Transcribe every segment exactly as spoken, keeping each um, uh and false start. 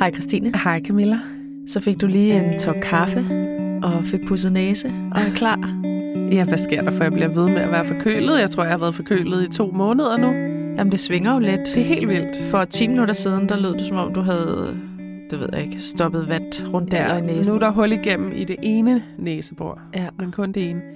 Hej Christine. Hej Camilla. Så fik du lige en tår kaffe og fik pudset næse og er klar. Ja, hvad sker der, for jeg bliver ved med at være forkølet? Jeg tror, jeg har været forkølet i to måneder nu. Jamen, det svinger jo lidt. Det er helt vildt. For ti minutter siden, der lød du, som om du havde, det ved jeg ikke, stoppet vat rundt der Ja, i næsen. nu er der hul igennem i det ene næsebor, Ja. men kun det ene.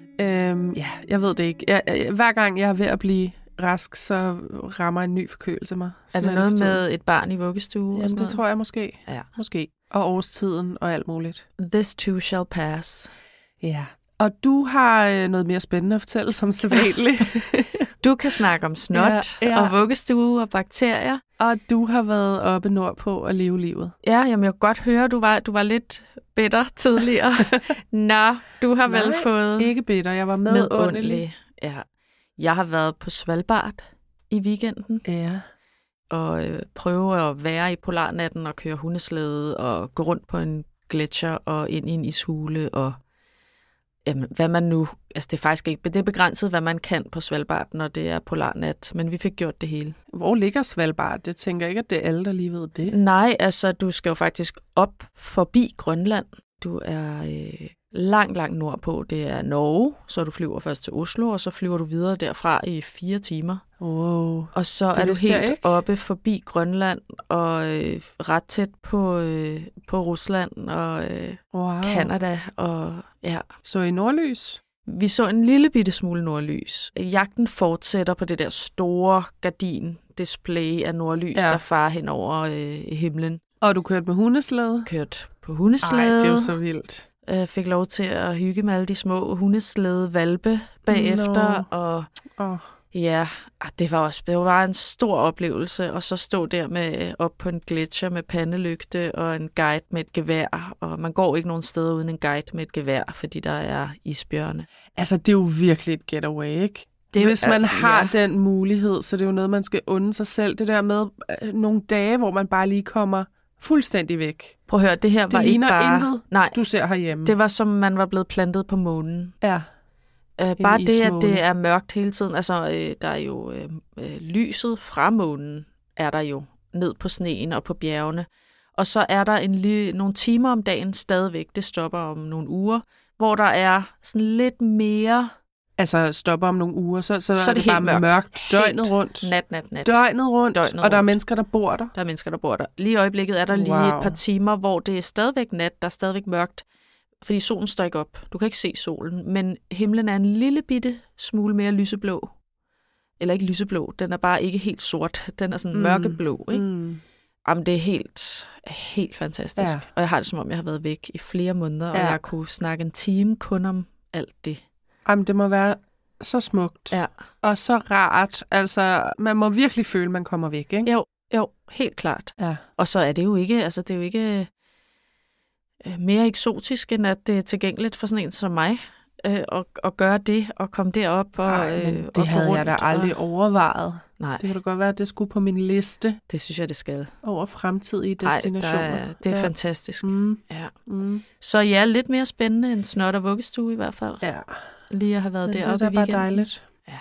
Øhm, ja, jeg ved det ikke. Jeg, jeg, hver gang jeg er ved at blive rask, så rammer en ny forkølelse mig. Er det noget med et barn i vuggestue? Jamen, og sådan det noget? tror jeg måske. Ja. Måske. Og årstiden og alt muligt. This too shall pass. Ja. Og du har øh, noget mere spændende at fortælle, som sædvanligt. Du kan snakke om snot Ja, ja. og vuggestue og bakterier. Og du har været oppe nordpå at leve livet. Ja, jamen jeg kan godt høre, du var, du var lidt bitter tidligere. Nå, du har vel Nej, fået ikke bitter. Jeg var medundelig. Ja. Jeg har været på Svalbard i weekenden. Ja. Og øh, prøve at være i polarnatten og køre hundeslæde og gå rundt på en gletsjer og ind i en ishule og jamen, hvad man nu... Altså det er faktisk ikke... Det er begrænset, hvad man kan på Svalbard, når det er polarnat, men vi fik gjort det hele. Hvor ligger Svalbard? Det tænker jeg ikke, at det er alle, der lige ved det. Nej, altså du skal jo faktisk op forbi Grønland. Du er øh, langt, langt nordpå. Det er Norge, så du flyver først til Oslo, og så flyver du videre derfra i fire timer. Wow. Og så Det er du vidste jeg helt ikke. oppe forbi Grønland og øh, ret tæt på, øh, på Rusland og øh, Wow. Canada. Og, ja. Så i nordlys? Vi så en lille bitte smule nordlys. Jagten fortsætter på det der store gardin-display af nordlys, Ja. der farer hen over øh, himlen. Og du kørte med hundeslæde? Kørt på Ej, hundeslæde. det er jo så vildt. Øh, fik lov til at hygge med alle de små hundeslæde valpe bagefter. Nå. Og Oh. ja, det var også det var en stor oplevelse, og så stå der med op på en gletsjer med pandelygte og en guide med et gevær, og man går ikke nogen steder uden en guide med et gevær, fordi der er isbjørne. Altså, det er jo virkelig et getaway, ikke? Det er, Hvis man øh, har ja. den mulighed, så det er jo noget, man skal unde sig selv. Det der med øh, nogle dage, hvor man bare lige kommer fuldstændig væk. Prøv at høre, det her Det var ikke ligner bare... intet, Nej, du ser herhjemme. det var som man var blevet plantet på månen. Ja. Uh, bare det, at ismåne. det er mørkt hele tiden. Altså, øh, der er jo øh, øh, lyset fra månen, er der jo ned på sneen og på bjergene. Og så er der en li- nogle timer om dagen stadigvæk, det stopper om nogle uger, hvor der er sådan lidt mere... Altså, stopper om nogle uger, så, så, Så er det, det bare mørkt, mørkt døgnet Helt rundt. Nat, nat, nat. Døgnet rundt, Døgnet og der er rundt. mennesker, der bor der. Der er mennesker, der bor der. Lige i øjeblikket er der lige Wow. et par timer, hvor det er stadigvæk nat, der er stadigvæk mørkt, fordi solen står ikke op. Du kan ikke se solen, men himlen er en lille bitte smule mere lyseblå. Eller ikke lyseblå, den er bare ikke helt sort. Den er sådan Mm. mørkeblå, ikke? Mm. Jamen, det er helt, helt fantastisk. Ja. Og jeg har det, som om jeg har været væk i flere måneder, og Ja. jeg kunne snakke en time kun om alt det. Jamen, det må være så smukt. Ja. Og så rart. Altså, man må virkelig føle, at man kommer væk, ikke? Jo, jo, helt klart. Ja. Og så er det jo ikke, altså det er jo ikke øh, mere eksotisk, end at det er tilgængeligt for sådan en som mig, øh, at, at gøre det, og komme derop og, Ej, men øh, det og havde gå jeg da rundt aldrig og... overvejet. Nej, Det kan da godt være, at det skulle på min liste det synes jeg, det skal. over fremtidige Ej, destinationer. der er, det er ja. fantastisk. Mm. Ja. Mm. Så ja, lidt mere spændende end snot og vuggestue i hvert fald. Ja, Lige at have været men det er deroppe da i bare weekenden. dejligt. Ja.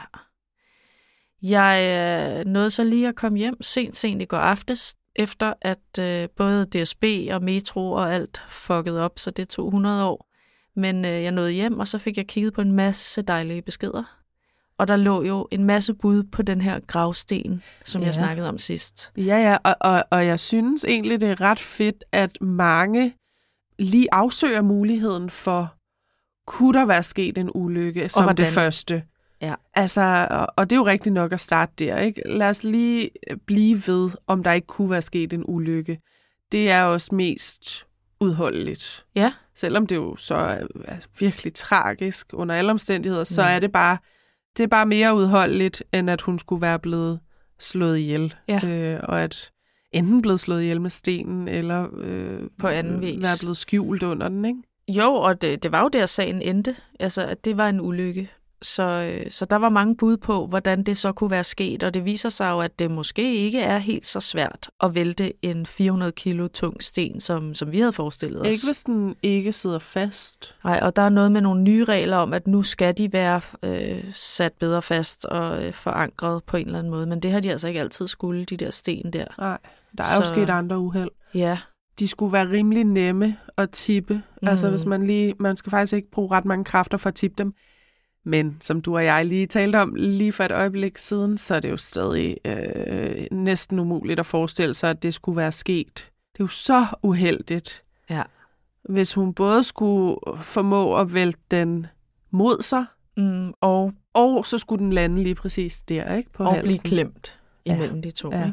Jeg øh, nåede så lige at komme hjem sent, sent i går aftes, efter at øh, både D S B og Metro og alt fuckede op, så det tog hundrede år. Men øh, jeg nåede hjem, og så fik jeg kigget på en masse dejlige beskeder. Og der lå jo en masse bud på den her gravsten, som ja. jeg Ja. snakkede om sidst. Ja, ja, og, og, og jeg synes egentlig, det er ret fedt, at mange lige afsøger muligheden for, kunne der være sket en ulykke som hvordan? det første? Ja. Altså, og, og det er jo rigtig nok at starte der, ikke? Lad os lige blive ved, om der ikke kunne være sket en ulykke. Det er også mest udholdeligt. Ja. Selvom det jo så er virkelig tragisk under alle omstændigheder, så Ja. er det bare, det er bare mere udholdeligt, end at hun skulle være blevet slået ihjel. Ja. Øh, og at enten blevet slået ihjel med stenen, eller øh, På anden vis. være blevet skjult under den, ikke? Jo, og det, det var jo der, sagen endte. Altså, at det var en ulykke. Så, øh, så der var mange bud på, hvordan det så kunne være sket, og det viser sig jo, at det måske ikke er helt så svært at vælte en fire hundrede kilo tung sten, som, som vi havde forestillet os. Ikke hvis den ikke sidder fast. Nej, og der er noget med nogle nye regler om, at nu skal de være øh, sat bedre fast og øh, forankret på en eller anden måde, men det har de altså ikke altid skulle, de der sten der. Nej, der er jo Så- sket andre uheld. Ja. De skulle være rimelig nemme at tippe. Mm. Altså hvis man lige, man skal faktisk ikke bruge ret mange kræfter for at tippe dem. Men som du og jeg lige talte om lige for et øjeblik siden, så er det jo stadig øh, næsten umuligt at forestille sig, at det skulle være sket. Det er jo så uheldigt, Ja. hvis hun både skulle formå at vælte den mod sig, Mm, og, og så skulle den lande lige præcis der, ikke? På og halsen. blive klemt imellem Ja. de to. Ja. Ikke?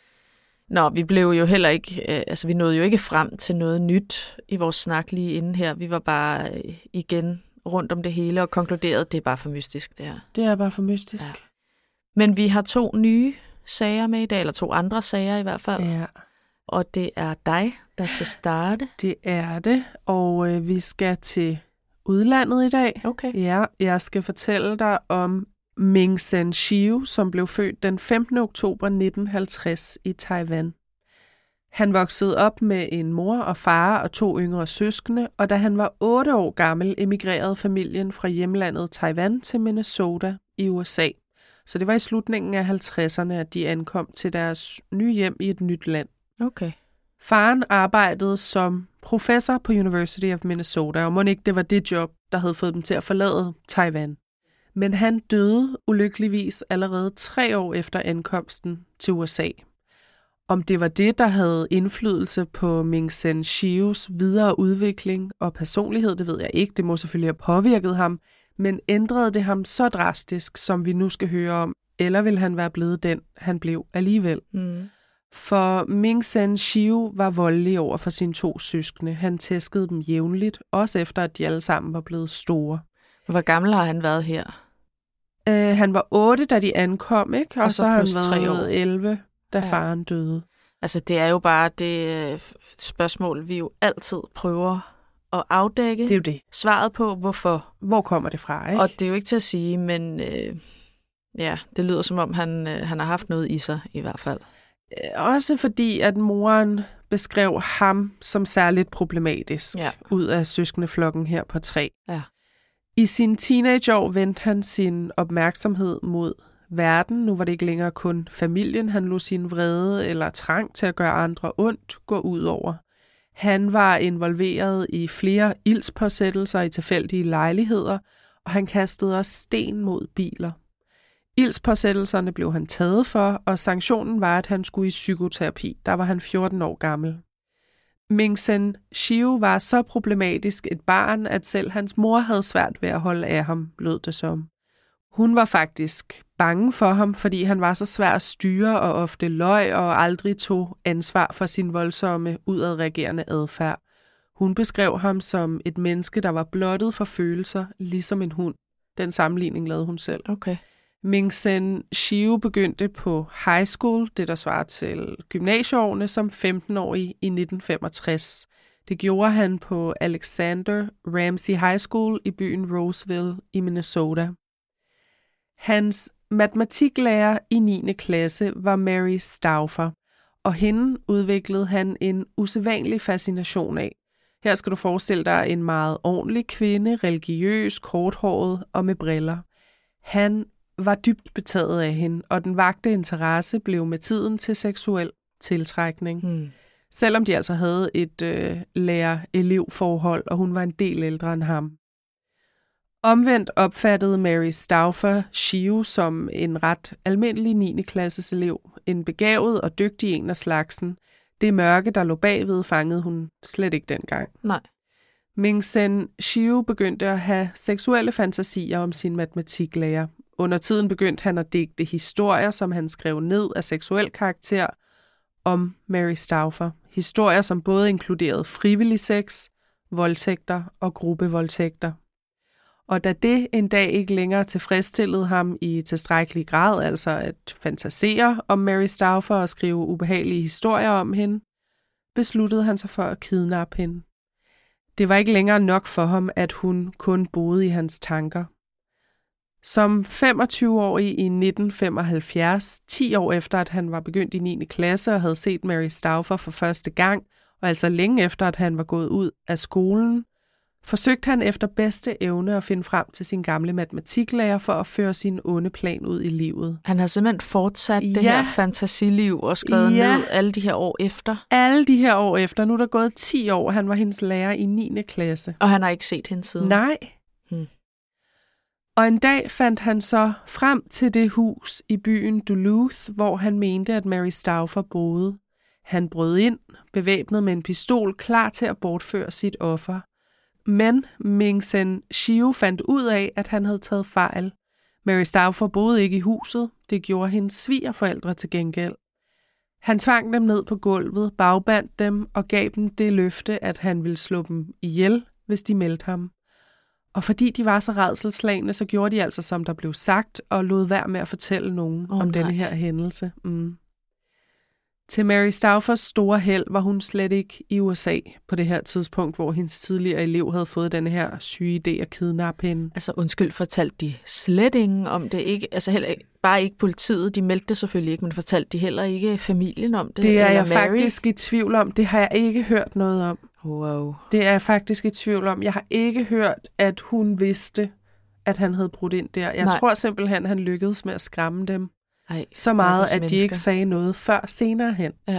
Nå, vi blev jo heller ikke, øh, altså vi nåede jo ikke frem til noget nyt i vores snak lige inden her. Vi var bare øh, igen rundt om det hele og konkluderede, det er bare for mystisk, det her. Det er bare for mystisk. Ja. Men vi har to nye sager med i dag, eller to andre sager i hvert fald. Ja, Og det er dig, der skal starte. det er det. Og øh, vi skal til udlandet i dag. Okay. Ja, jeg skal fortælle dig om Ming Sen Shiu, som blev født den femtende oktober nitten halvtreds i Taiwan. Han voksede op med en mor og far og to yngre søskende, og da han var otte år gammel, emigrerede familien fra hjemlandet Taiwan til Minnesota i U S A. Så det var i slutningen af halvtredserne, at de ankom til deres nye hjem i et nyt land. Okay. Faren arbejdede som professor på University of Minnesota, og må ikke det var det job, der havde fået dem til at forlade Taiwan. Men han døde ulykkeligvis allerede tre år efter ankomsten til U S A. Om det var det, der havde indflydelse på Ming Sen Shius videre udvikling og personlighed, det ved jeg ikke. Det må selvfølgelig have påvirket ham, men ændrede det ham så drastisk, som vi nu skal høre om, eller vil han være blevet den, han blev alligevel? Mm. For Ming Sen Shiu var voldelig over for sine to søskende. Han tæskede dem jævnligt, også efter at de alle sammen var blevet store. Hvor gammel har han været her? Uh, han var otte, da de ankom, ikke? Og, Og så, så så har han plus tre været år. elleve, da Ja. faren døde. Altså, det er jo bare det øh, spørgsmål, vi jo altid prøver at afdække. Det er jo det. Svaret på, hvorfor. Hvor kommer det fra, ikke? Og det er jo ikke til at sige, men øh, ja, det lyder som om, han, øh, han har haft noget i sig i hvert fald. Også fordi, at moren beskrev ham som særligt problematisk Ja. ud af søskendeflokken her på tre. Ja. I sine teenageår vendte han sin opmærksomhed mod verden. Nu var det ikke længere kun familien, han lod sin vrede eller trang til at gøre andre ondt gå ud over. Han var involveret i flere ildspåsættelser i tilfældige lejligheder, og han kastede også sten mod biler. Ildspåsættelserne blev han taget for, og sanktionen var, at han skulle i psykoterapi. Der var han fjorten år gammel. Ming Sen Shiu var så problematisk et barn, at selv hans mor havde svært ved at holde af ham, lød det som. Hun var faktisk bange for ham, fordi han var så svær at styre og ofte løj og aldrig tog ansvar for sin voldsomme, udadreagerende adfærd. Hun beskrev ham som et menneske, der var blottet for følelser, ligesom en hund. Den sammenligning lavede hun selv. Okay. Ming Sen Shiu begyndte på high school, det der svarer til gymnasieårene, som femten-årig i nitten femogtres. Det gjorde han på Alexander Ramsey High School i byen Roseville i Minnesota. Hans matematiklærer i niende klasse var Mary Stauffer, og hende udviklede han en usædvanlig fascination af. Her skal du forestille dig en meget ordentlig kvinde, religiøs, korthåret og med briller. Han var dybt betaget af hende, og den vakte interesse blev med tiden til seksuel tiltrækning. Hmm. Selvom de altså havde et øh, lærer-elev-forhold, og hun var en del ældre end ham. Omvendt opfattede Mary Stauffer Shiu som en ret almindelig niende klasses elev, en begavet og dygtig en af slagsen. Det mørke, der lå bagved, fangede hun slet ikke dengang. Nej. Ming Sen Shiu begyndte at have seksuelle fantasier om sin matematiklærer. Under tiden begyndte han at digte historier, som han skrev ned af seksuel karakter om Mary Stauffer. Historier, som både inkluderede frivillig sex, voldtægter og gruppevoldtægter. Og da det en dag ikke længere tilfredsstillede ham i tilstrækkelig grad, altså at fantasere om Mary Stauffer og skrive ubehagelige historier om hende, besluttede han sig for at kidnappe hende. Det var ikke længere nok for ham, at hun kun boede i hans tanker. Som femogtyve-årig i nitten femoghalvfjerds, ti år efter at han var begyndt i niende klasse og havde set Mary Stauffer for første gang, og altså længe efter at han var gået ud af skolen, forsøgte han efter bedste evne at finde frem til sin gamle matematiklærer for at føre sin onde plan ud i livet. Han har simpelthen fortsat det Ja. her fantasiliv og skrevet Ja. ned alle de her år efter. Alle de her år efter, nu er der gået ti år, han var hendes lærer i niende klasse. Og han har ikke set hende siden. Nej. Hmm. Og en dag fandt han så frem til det hus i byen Duluth, hvor han mente, at Mary Stauffer boede. Han brød ind, bevæbnet med en pistol, klar til at bortføre sit offer. Men Ming-Sen Shiu fandt ud af, at han havde taget fejl. Mary Stauffer boede ikke i huset. Det gjorde hendes svigerforældre til gengæld. Han tvang dem ned på gulvet, bagbandt dem og gav dem det løfte, at han ville slå dem ihjel, hvis de meldte ham. Og fordi de var så rædselsslagne, så gjorde de altså, som der blev sagt, og lod være med at fortælle nogen oh, om nej. denne her hændelse. Mm. Til Mary Stauffers store held var hun slet ikke i U S A på det her tidspunkt, hvor hendes tidligere elev havde fået den her syge idé at kidnappe hende. Altså undskyld, fortalte de slet ingen om det? Ikke, altså heller ikke, bare ikke politiet, de meldte det selvfølgelig ikke, men fortalte de heller ikke familien om det? Det er eller jeg Mary? faktisk i tvivl om. Det har jeg ikke hørt noget om. Wow. Det er jeg faktisk i tvivl om. Jeg har ikke hørt, at hun vidste, at han havde brudt ind der. Jeg Nej. tror simpelthen, han lykkedes med at skræmme dem. Ej, Så meget, at mennesker. de ikke sagde noget før senere hen. Ja.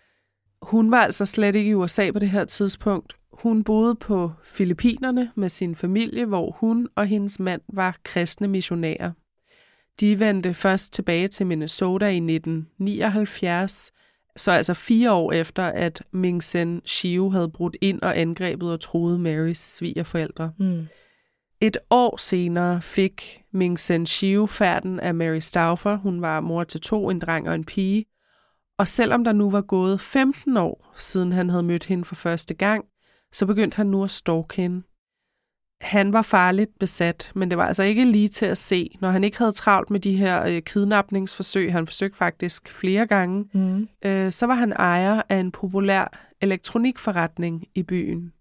Hun var altså slet ikke i U S A på det her tidspunkt. Hun boede på Filippinerne med sin familie, hvor hun og hendes mand var kristne missionærer. De vendte først tilbage til Minnesota i nitten nioghalvfjerds, så altså fire år efter, at Ming-Sen Shiu havde brudt ind og angrebet og truet Marys svigerforældre. Mm. Et år senere fik Ming-Sen Shiu færden af Mary Stauffer. Hun var mor til to, en dreng og en pige. Og selvom der nu var gået femten år, siden han havde mødt hende for første gang, så begyndte han nu at stalke hende. Han var farligt besat, men det var altså ikke lige til at se, når han ikke havde travlt med de her øh, kidnapningsforsøg. Han forsøgte faktisk flere gange. Mm. Øh, så var han ejer af en populær elektronikforretning i byen.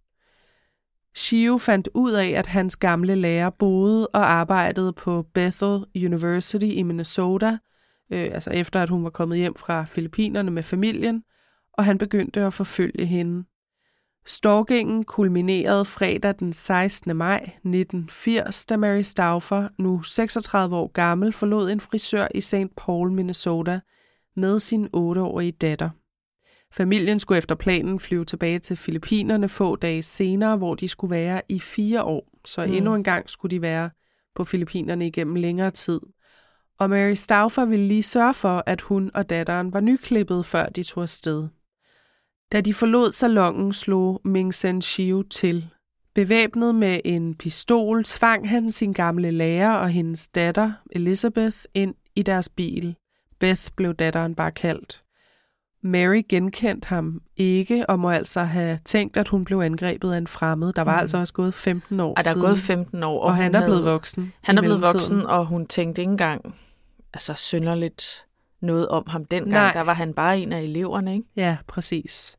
Shiu fandt ud af, at hans gamle lærer boede og arbejdede på Bethel University i Minnesota, øh, altså efter at hun var kommet hjem fra Filippinerne med familien, og han begyndte at forfølge hende. Stalkingen kulminerede fredag den sekstende maj nitten firs, da Mary Stauffer, nu seksogtredive år gammel, forlod en frisør i Saint Paul, Minnesota, med sin otteårige datter. Familien skulle efter planen flyve tilbage til Filippinerne få dage senere, hvor de skulle være i fire år. Så mm. endnu en gang skulle de være på Filippinerne igennem længere tid. Og Mary Stauffer ville lige sørge for, at hun og datteren var nyklippet, før de tog afsted. Da de forlod salonen, slog Ming-Sen Shiu til. Bevæbnet med en pistol tvang han sin gamle lærer og hendes datter, Elizabeth, ind i deres bil. Beth blev datteren bare kaldt. Mary genkendte ham ikke og må altså have tænkt, at hun blev angrebet af en fremmed. Der var mm. altså også gået femten år Ej, der er siden. gået femten år. Og, og han er havde, blevet voksen. Han er blevet voksen, og hun tænkte ikke engang altså synderligt noget om ham dengang. Nej. Der var han bare en af eleverne, ikke? Ja, præcis.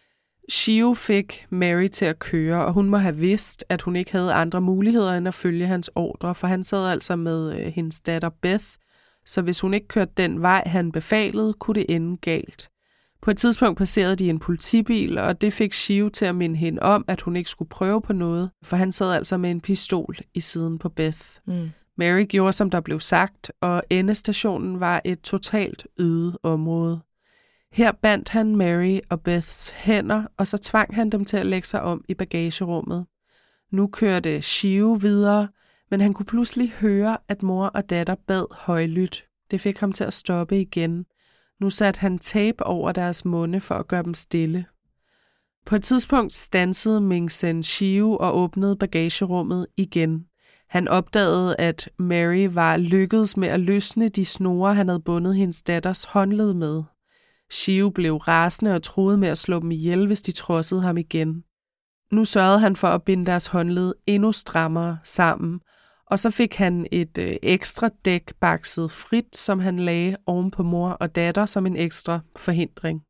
Shiu fik Mary til at køre, og hun må have vidst, at hun ikke havde andre muligheder end at følge hans ordre, for han sad altså med øh, hendes datter Beth, så hvis hun ikke kørte den vej, han befalede, kunne det ende galt. På et tidspunkt passerede de en politibil, og det fik Shiu til at minde hende om, at hun ikke skulle prøve på noget, for han sad altså med en pistol i siden på Beth. Mm. Mary gjorde, som der blev sagt, og endestationen var et totalt øde område. Her bandt han Mary og Beths hænder, og så tvang han dem til at lægge sig om i bagagerummet. Nu kørte Shiu videre, men han kunne pludselig høre, at mor og datter bad højlydt. Det fik ham til at stoppe igen. Nu satte han tape over deres munde for at gøre dem stille. På et tidspunkt stansede Ming-Sen Shiu og åbnede bagagerummet igen. Han opdagede, at Mary var lykkedes med at løsne de snore, han havde bundet hendes datters håndled med. Shiu blev rasende og truede med at slå dem ihjel, hvis de trodsede ham igen. Nu sørgede han for at binde deres håndled endnu strammere sammen, og så fik han et øh, ekstra dæk bakset frit, som han lagde oven på mor og datter som en ekstra forhindring.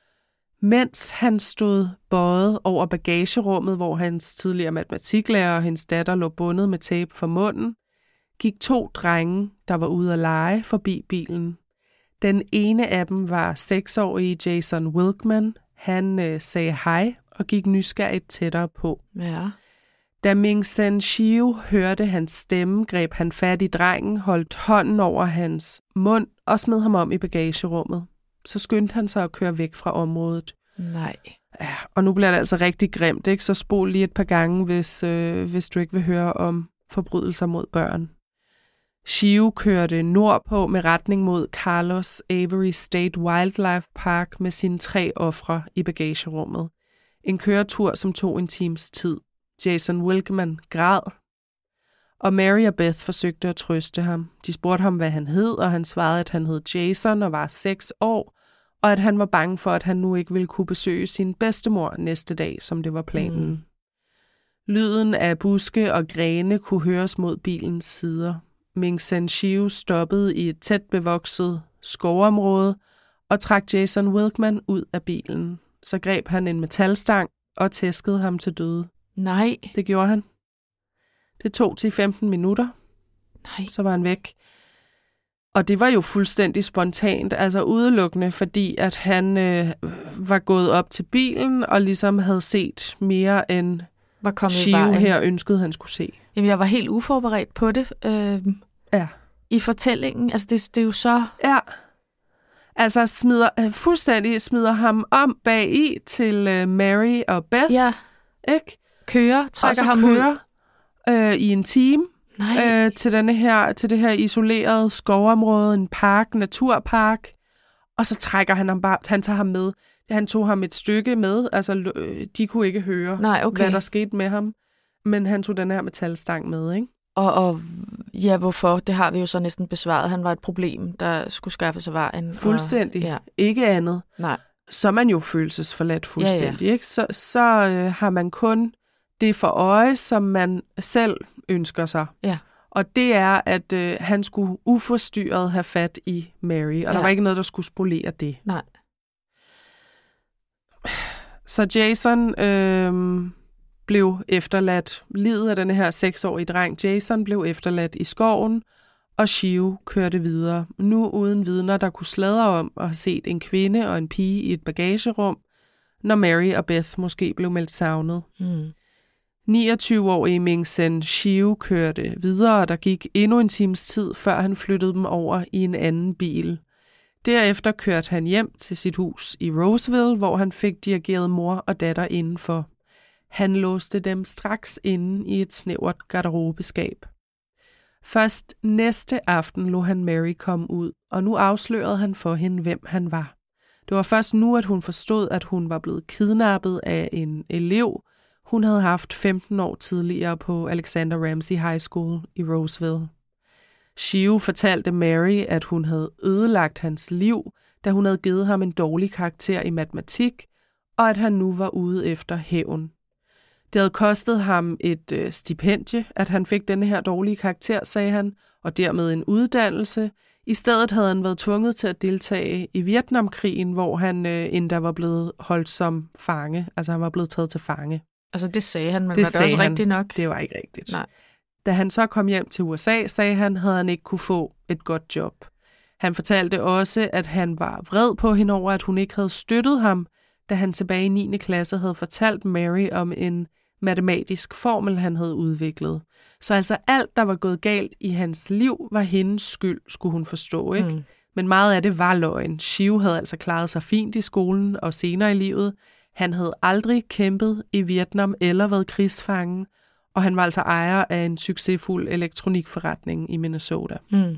Mens han stod bøjet over bagagerummet, hvor hans tidligere matematiklærer og hendes datter lå bundet med tape for munden, gik to drenge, der var ude at lege, forbi bilen. Den ene af dem var seksårige Jason Wilkman. Han øh, sagde hej og gik nysgerrigt tættere på. Ja. Da Ming-Sen Shiu hørte hans stemme, greb han fat i drengen, holdt hånden over hans mund og smed ham om i bagagerummet. Så skyndte han sig at køre væk fra området. Nej. Ja, og nu bliver det altså rigtig grimt, ikke? Så spol lige et par gange, hvis, øh, hvis du ikke vil høre om forbrydelser mod børn. Shiu kørte nordpå med retning mod Carlos Avery State Wildlife Park med sine tre ofre i bagagerummet. En køretur, som tog en times tid. Jason Wilkman græd, og Mary og Beth forsøgte at trøste ham. De spurgte ham, hvad han hed, og han svarede, at han hed Jason og var seks år, og at han var bange for, at han nu ikke ville kunne besøge sin bedstemor næste dag, som det var planen. Mm. Lyden af buske og grene kunne høres mod bilens sider. Ming-Sen Shiu stoppede i et tæt bevokset skovområde og trak Jason Wilkman ud af bilen. Så greb han en metalstang og tæskede ham til døde. Nej. Det gjorde han. Det tog til femten minutter. Nej. Så var han væk. Og det var jo fuldstændig spontant, altså udelukkende, fordi at han øh, var gået op til bilen og ligesom havde set mere end Shiu her ønskede, han skulle se. Jamen, jeg var helt uforberedt på det. Øh, ja. I fortællingen. Altså, det, det er jo så... Ja. Altså, smider, fuldstændig smider ham om bag i til øh, Mary og Beth. Ja. Ikke? Kører, trækker ham kører, ud. Øh, i en time. Nej. Øh, til, denne her, til det her isolerede skovområde, en park, naturpark. Og så trækker han ham bare, han tager ham med. Han tog ham et stykke med, altså de kunne ikke høre, Nej, okay. hvad der skete med ham. Men han tog den her metalstang med, ikke? Og, og ja, hvorfor? Det har vi jo så næsten besvaret. Han var et problem, der skulle skaffe sig vejen. Fuldstændig. Og, ja. Ikke andet. Nej. Så er man jo følelsesforladt fuldstændig, ja, ja. Ikke? Så, så øh, har man kun det for øje, som man selv ønsker sig. Ja. Og det er, at øh, han skulle uforstyrret have fat i Mary, og ja. Der var ikke noget, der skulle spolere det. Nej. Så Jason øh, blev efterladt. Livet af denne her seksårige dreng Jason blev efterladt i skoven, og Shiu kørte videre. Nu uden vidner, der kunne sladre om at have set en kvinde og en pige i et bagagerum, når Mary og Beth måske blev meldt savnet. Mm. niogtyve-årige Ming-Sen Shiu kørte videre, og der gik endnu en times tid, før han flyttede dem over i en anden bil. Derefter kørte han hjem til sit hus i Roseville, hvor han fik dirigeret mor og datter indenfor. Han låste dem straks inde i et snævert garderobeskab. Først næste aften lod han Mary komme ud, og nu afslørede han for hende, hvem han var. Det var først nu, at hun forstod, at hun var blevet kidnappet af en elev, hun havde haft femten år tidligere på Alexander Ramsey High School i Roseville. Shiu fortalte Mary, at hun havde ødelagt hans liv, da hun havde givet ham en dårlig karakter i matematik, og at han nu var ude efter hævn. Det havde kostet ham et øh, stipendie, at han fik denne her dårlige karakter, sagde han, og dermed en uddannelse. I stedet havde han været tvunget til at deltage i Vietnamkrigen, hvor han øh, endda var blevet holdt som fange. Altså han var blevet taget til fange. Altså det sagde han, men det var det også han. rigtigt nok? Det var ikke rigtigt. Nej. Da han så kom hjem til U S A, sagde han, havde han ikke kunne få et godt job. Han fortalte også, at han var vred på hende over, at hun ikke havde støttet ham, da han tilbage i niende klasse havde fortalt Mary om en matematisk formel, han havde udviklet. Så altså alt, der var gået galt i hans liv, var hendes skyld, skulle hun forstå, ikke? Mm. Men meget af det var løgn. Shiu havde altså klaret sig fint i skolen og senere i livet. Han havde aldrig kæmpet i Vietnam eller været krigsfange, og han var altså ejer af en succesfuld elektronikforretning i Minnesota. Mm.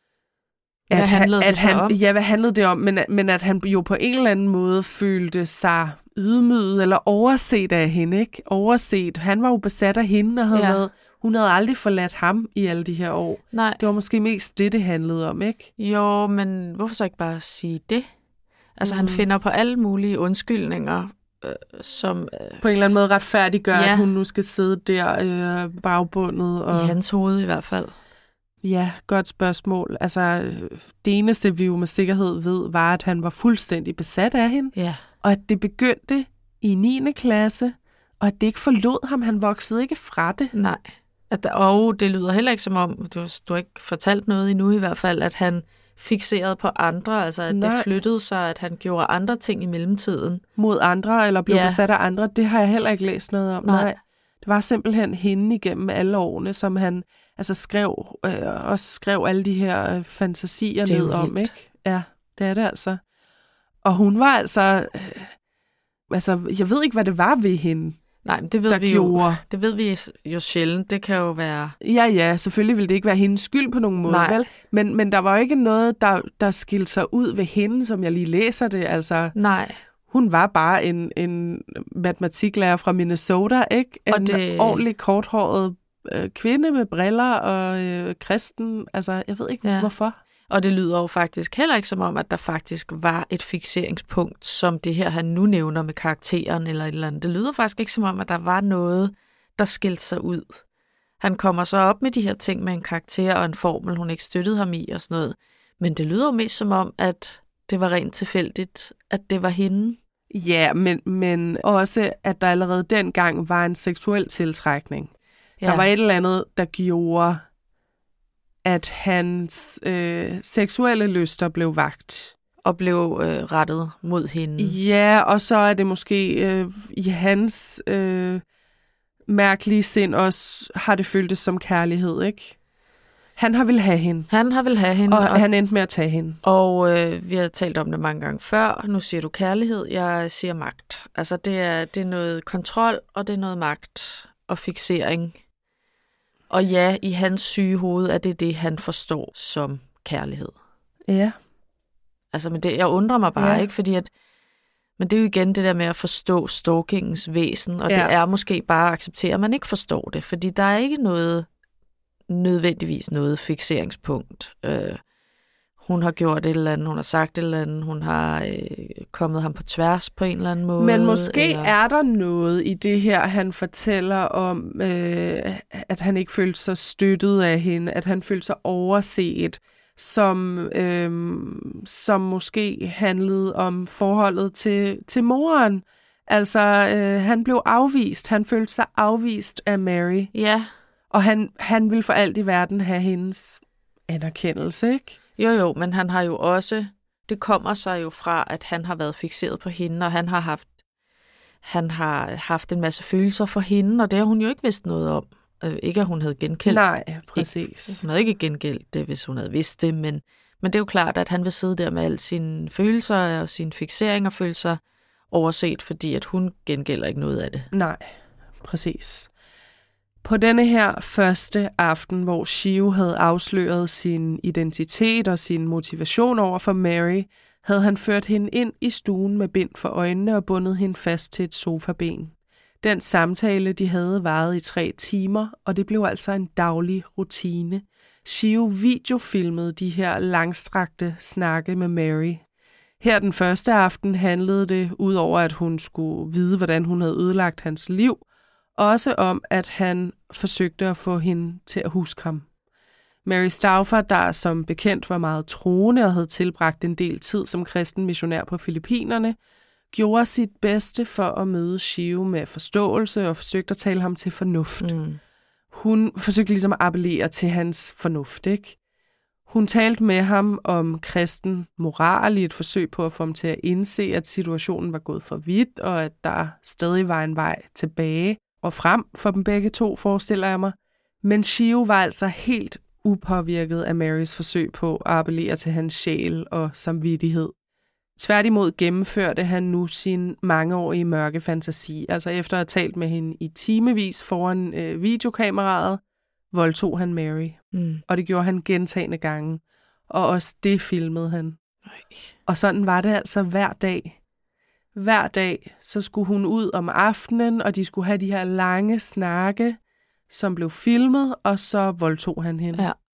Hvad at handlede han, det så han, om? Ja, hvad handlede det om? Men, men at han jo på en eller anden måde følte sig ydmyget eller overset af hende, ikke? Overset. Han var jo besat af hende, og havde ja. været, hun havde aldrig forladt ham i alle de her år. Nej. Det var måske mest det, det handlede om, ikke? Jo, men hvorfor så ikke bare sige det? Altså, mm. han finder på alle mulige undskyldninger, øh, som... Øh, på en eller anden måde retfærdiggør, ja. at hun nu skal sidde der øh, bagbundet. Og... I hans hoved i hvert fald. Ja, godt spørgsmål. Altså, det eneste, vi jo med sikkerhed ved, var, at han var fuldstændig besat af hende. Ja. Og at det begyndte i niende klasse, og at det ikke forlod ham. Han voksede ikke fra det. Nej. At, og det lyder heller ikke som om, du, du har ikke fortalt noget endnu i hvert fald, at han fixerede på andre, altså at Nej. det flyttede sig, at han gjorde andre ting i mellemtiden. Mod andre, eller blev ja. besat af andre, det har jeg heller ikke læst noget om. Nej. Nej. Det var simpelthen hende igennem alle årene, som han altså skrev, øh, også skrev alle de her øh, fantasier ned om, ikke? Ja, det er det altså. Og hun var altså, øh, altså, jeg ved ikke, hvad det var ved hende. Nej, men det ved vi gjorde. jo. Det ved vi jo sjældent. Det kan jo være... Ja, ja, selvfølgelig ville det ikke være hendes skyld på nogen måde, Nej. vel? Men, men der var jo ikke noget, der, der skilte sig ud ved hende, som jeg lige læser det. Altså, Nej. Hun var bare en, en matematiklærer fra Minnesota, ikke? En og det... ordentlig korthåret øh, kvinde med briller og øh, kristen. Altså, jeg ved ikke, ja. hvorfor. Og det lyder jo faktisk heller ikke som om, at der faktisk var et fikseringspunkt, som det her, han nu nævner med karakteren eller et eller andet. Det lyder faktisk ikke som om, at der var noget, der skilte sig ud. Han kommer så op med de her ting med en karakter og en formel, hun ikke støttede ham i og sådan noget. Men det lyder jo mest som om, at det var rent tilfældigt, at det var hende. Ja, men, men også, at der allerede dengang var en seksuel tiltrækning. Ja. Der var et eller andet, der gjorde... at hans øh, seksuelle lyster blev vakt. Og blev øh, rettet mod hende. Ja, og så er det måske øh, i hans øh, mærkelige sind også, har det føltes som kærlighed, ikke? Han har vil have hende. Han har vil have hende. Og, og han endte med at tage hende. Og øh, vi har talt om det mange gange før. Nu siger du kærlighed, jeg siger magt. Altså det er, det er noget kontrol, og det er noget magt og fiksering. Og ja, i hans syge hoved er det det, han forstår som kærlighed. Ja. Altså, men det, jeg undrer mig bare, ja. ikke? Fordi at, men det er jo igen det der med at forstå stalkingens væsen, og ja. det er måske bare at acceptere, at man ikke forstår det, fordi der er ikke noget, nødvendigvis noget fikseringspunkt. Øh, hun har gjort et eller andet, hun har sagt et eller andet, hun har øh, kommet ham på tværs på en eller anden måde. Men måske eller... er der noget i det her, han fortæller om, øh, at han ikke følte sig støttet af hende, at han følte sig overset, som, øh, som måske handlede om forholdet til, til moren. Altså, øh, han blev afvist. Han følte sig afvist af Mary. Ja. Og han, han ville for alt i verden have hendes anerkendelse, ikke? Jo, jo, men han har jo også, det kommer sig jo fra, at han har været fikseret på hende, og han har haft, han har haft en masse følelser for hende, og det har hun jo ikke vidst noget om. Øh, ikke, at hun havde gengældt. Nej, præcis. Ikke, hun havde ikke gengældt det, hvis hun havde vidst det, men, men det er jo klart, at han vil sidde der med alle sine følelser og sine fikseringer og følelser overset, fordi at hun gengælder ikke noget af det. Nej, præcis. På denne her første aften, hvor Shio havde afsløret sin identitet og sin motivation over for Mary, havde han ført hende ind i stuen med bind for øjnene og bundet hende fast til et sofaben. Den samtale, de havde, varede i tre timer, og det blev altså en daglig rutine. Shio videofilmede de her langstrakte snakke med Mary. Her den første aften handlede det, udover at hun skulle vide, hvordan hun havde ødelagt hans liv, også om, at han forsøgte at få hende til at huske ham. Mary Stauffer, der som bekendt var meget troende og havde tilbragt en del tid som kristen missionær på Filippinerne, gjorde sit bedste for at møde Shio med forståelse og forsøgte at tale ham til fornuft. Mm. Hun forsøgte ligesom at appellere til hans fornuft, ikke? Hun talte med ham om kristen moral i et forsøg på at få ham til at indse, at situationen var gået for vidt, og at der stadig var en vej tilbage og frem for dem begge to, forestiller jeg mig. Men Shio var altså helt upåvirket af Marys forsøg på at appellere til hans sjæl og samvittighed. Tværtimod gennemførte han nu sin mangeårige mørke fantasi. Altså efter at have talt med hende i timevis foran øh, videokameraet, voldtog han Mary. Mm. Og det gjorde han gentagne gange. Og også det filmede han. Ej. Og sådan var det altså hver dag. Hver dag, så skulle hun ud om aftenen, og de skulle have de her lange snakke, som blev filmet, og så voldtog han hende. Ja.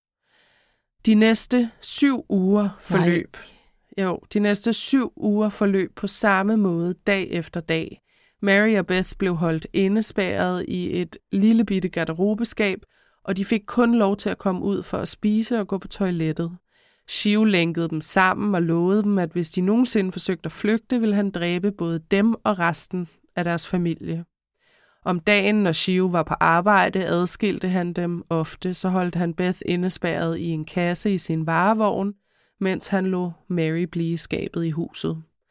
De næste syv uger forløb. Nej. Jo, de næste syv uger forløb på samme måde, dag efter dag. Mary og Beth blev holdt indespærret i et lille bitte garderobeskab, og de fik kun lov til at komme ud for at spise og gå på toilettet. Shio lænkede dem sammen og lovede dem, at hvis de nogensinde forsøgte at flygte, ville han dræbe både dem og resten af deres familie. Om dagen, når Shio var på arbejde, adskilte han dem ofte, så holdt han Beth indespærret i en kasse i sin varevogn, mens han lod Mary blive i skabet i huset.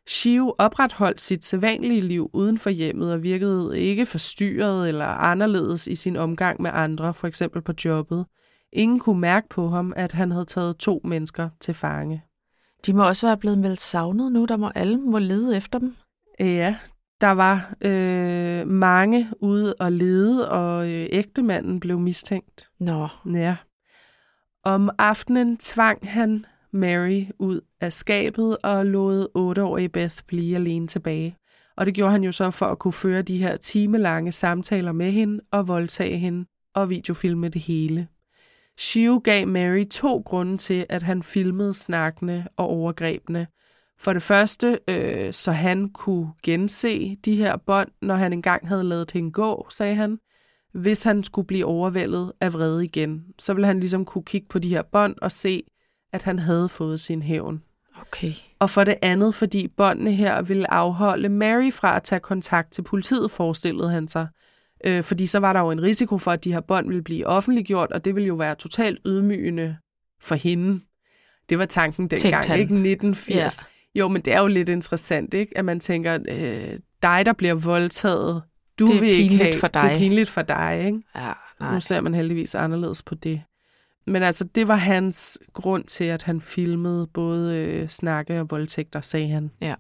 Shiv opretholdt sit sædvanlige liv uden for hjemmet og virkede ikke forstyrret eller anderledes i sin omgang med andre, for eksempel på jobbet. Ingen kunne mærke på ham, at han havde taget to mennesker til fange. De må også være blevet meldt savnet nu, der må alle må lede efter dem. Ja, der var øh, mange ude og lede, og øh, ægtemanden blev mistænkt. Nå. Ja. Om aftenen tvang han Mary ud af skabet og lod otteårige Beth blive alene tilbage. Og det gjorde han jo så for at kunne føre de her timelange samtaler med hende og voldtage hende og videofilme det hele. Shiv gav Mary to grunde til, at han filmede snakkene og overgrebene. For det første, øh, så han kunne gense de her bånd, når han engang havde ladet hende gå, sagde han. Hvis han skulle blive overvældet af vrede igen, så ville han ligesom kunne kigge på de her bånd og se, at han havde fået sin hævn. Okay. Og for det andet, fordi båndene her ville afholde Mary fra at tage kontakt til politiet, forestillede han sig. Øh, fordi så var der jo en risiko for, at de her bånd ville blive offentliggjort, og det ville jo være totalt ydmygende for hende. Det var tanken dengang, ikke? nitten firs. Ja. Jo, men det er jo lidt interessant, ikke? At man tænker, øh, dig, der bliver voldtaget, du det er vil ikke have, for dig. Det er pinligt for dig, ikke? Ja, nej. Nu ser man heldigvis anderledes på det. Men altså, det var hans grund til, at han filmede både øh, snakke og voldtægter, sagde han. Ja.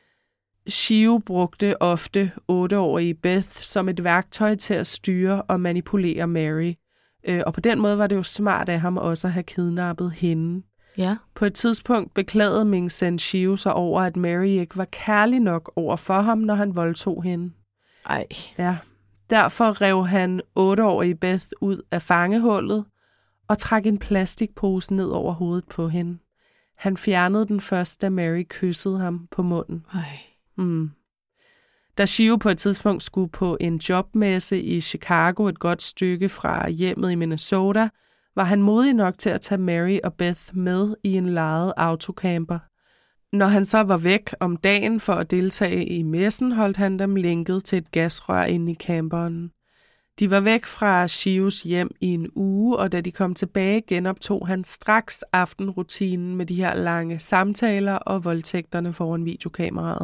Shiv brugte ofte otteårige Beth som et værktøj til at styre og manipulere Mary. Øh, og på den måde var det jo smart af ham også at have kidnappet hende. Ja. På et tidspunkt beklagede Ming Sen Shiv sig over, at Mary ikke var kærlig nok over for ham, når han voldtog hende. Ej. Ja. Derfor rev han otteårige Beth ud af fangehullet og trak en plastikpose ned over hovedet på hende. Han fjernede den først, da Mary kyssede ham på munden. Ej. Mm. Da Shiv på et tidspunkt skulle på en jobmesse i Chicago, et godt stykke fra hjemmet i Minnesota, var han modig nok til at tage Mary og Beth med i en lejet autocamper. Når han så var væk om dagen for at deltage i messen, holdt han dem lænket til et gasrør inde i camperen. De var væk fra Shivs hjem i en uge, og da de kom tilbage, genoptog han straks aftenrutinen med de her lange samtaler og voldtægterne foran videokameraet.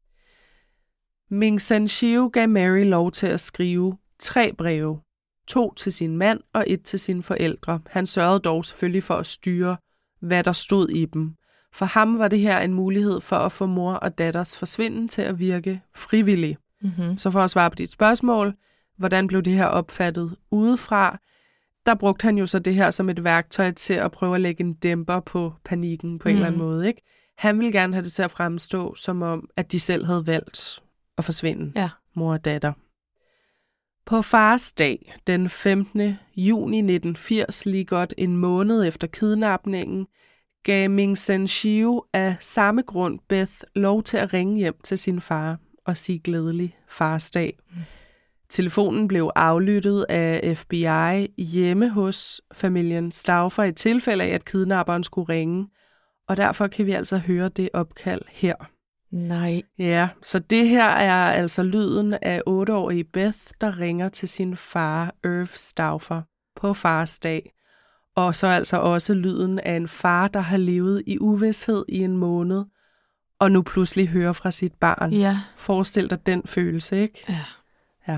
Ming Sen Shiv gav Mary lov til at skrive tre breve. To til sin mand og et til sine forældre. Han sørgede dog selvfølgelig for at styre, hvad der stod i dem. For ham var det her en mulighed for at få mor og datters forsvinden til at virke frivillig. Mm-hmm. Så for at svare på dit spørgsmål, hvordan blev det her opfattet udefra, der brugte han jo så det her som et værktøj til at prøve at lægge en dæmper på panikken på en mm. eller anden måde. Ikke? Han ville gerne have det til at fremstå, som om, at de selv havde valgt at forsvinde, ja. Mor og datter. På fars dag, den femtende juni nitten firs, lige godt en måned efter kidnapningen, gav Ming Sen Shiv af samme grund Beth lov til at ringe hjem til sin far og sige glædelig farsdag. Mm. Telefonen blev aflyttet af F B I hjemme hos familien Stauffer i tilfælde af, at kidnapperen skulle ringe, og derfor kan vi altså høre det opkald her. Nej. Ja, så det her er altså lyden af otteårige Beth, der ringer til sin far, Irv Stauffer, på fars dag. Og så altså også lyden af en far, der har levet i uvished i en måned, og nu pludselig hører fra sit barn. Ja. Forestil dig den følelse, ikke? Ja. Ja.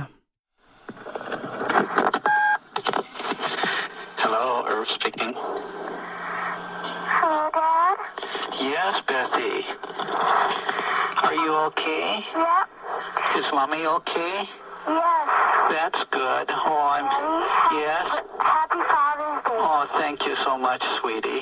Hello, Irv speaking. Hello, Dad? Yes, Bethy. Are you okay? Yep. Is Mommy okay? Yes. That's good. Oh, I'm... Daddy? Yes? Happy Father's Day. Oh, thank you so much, sweetie.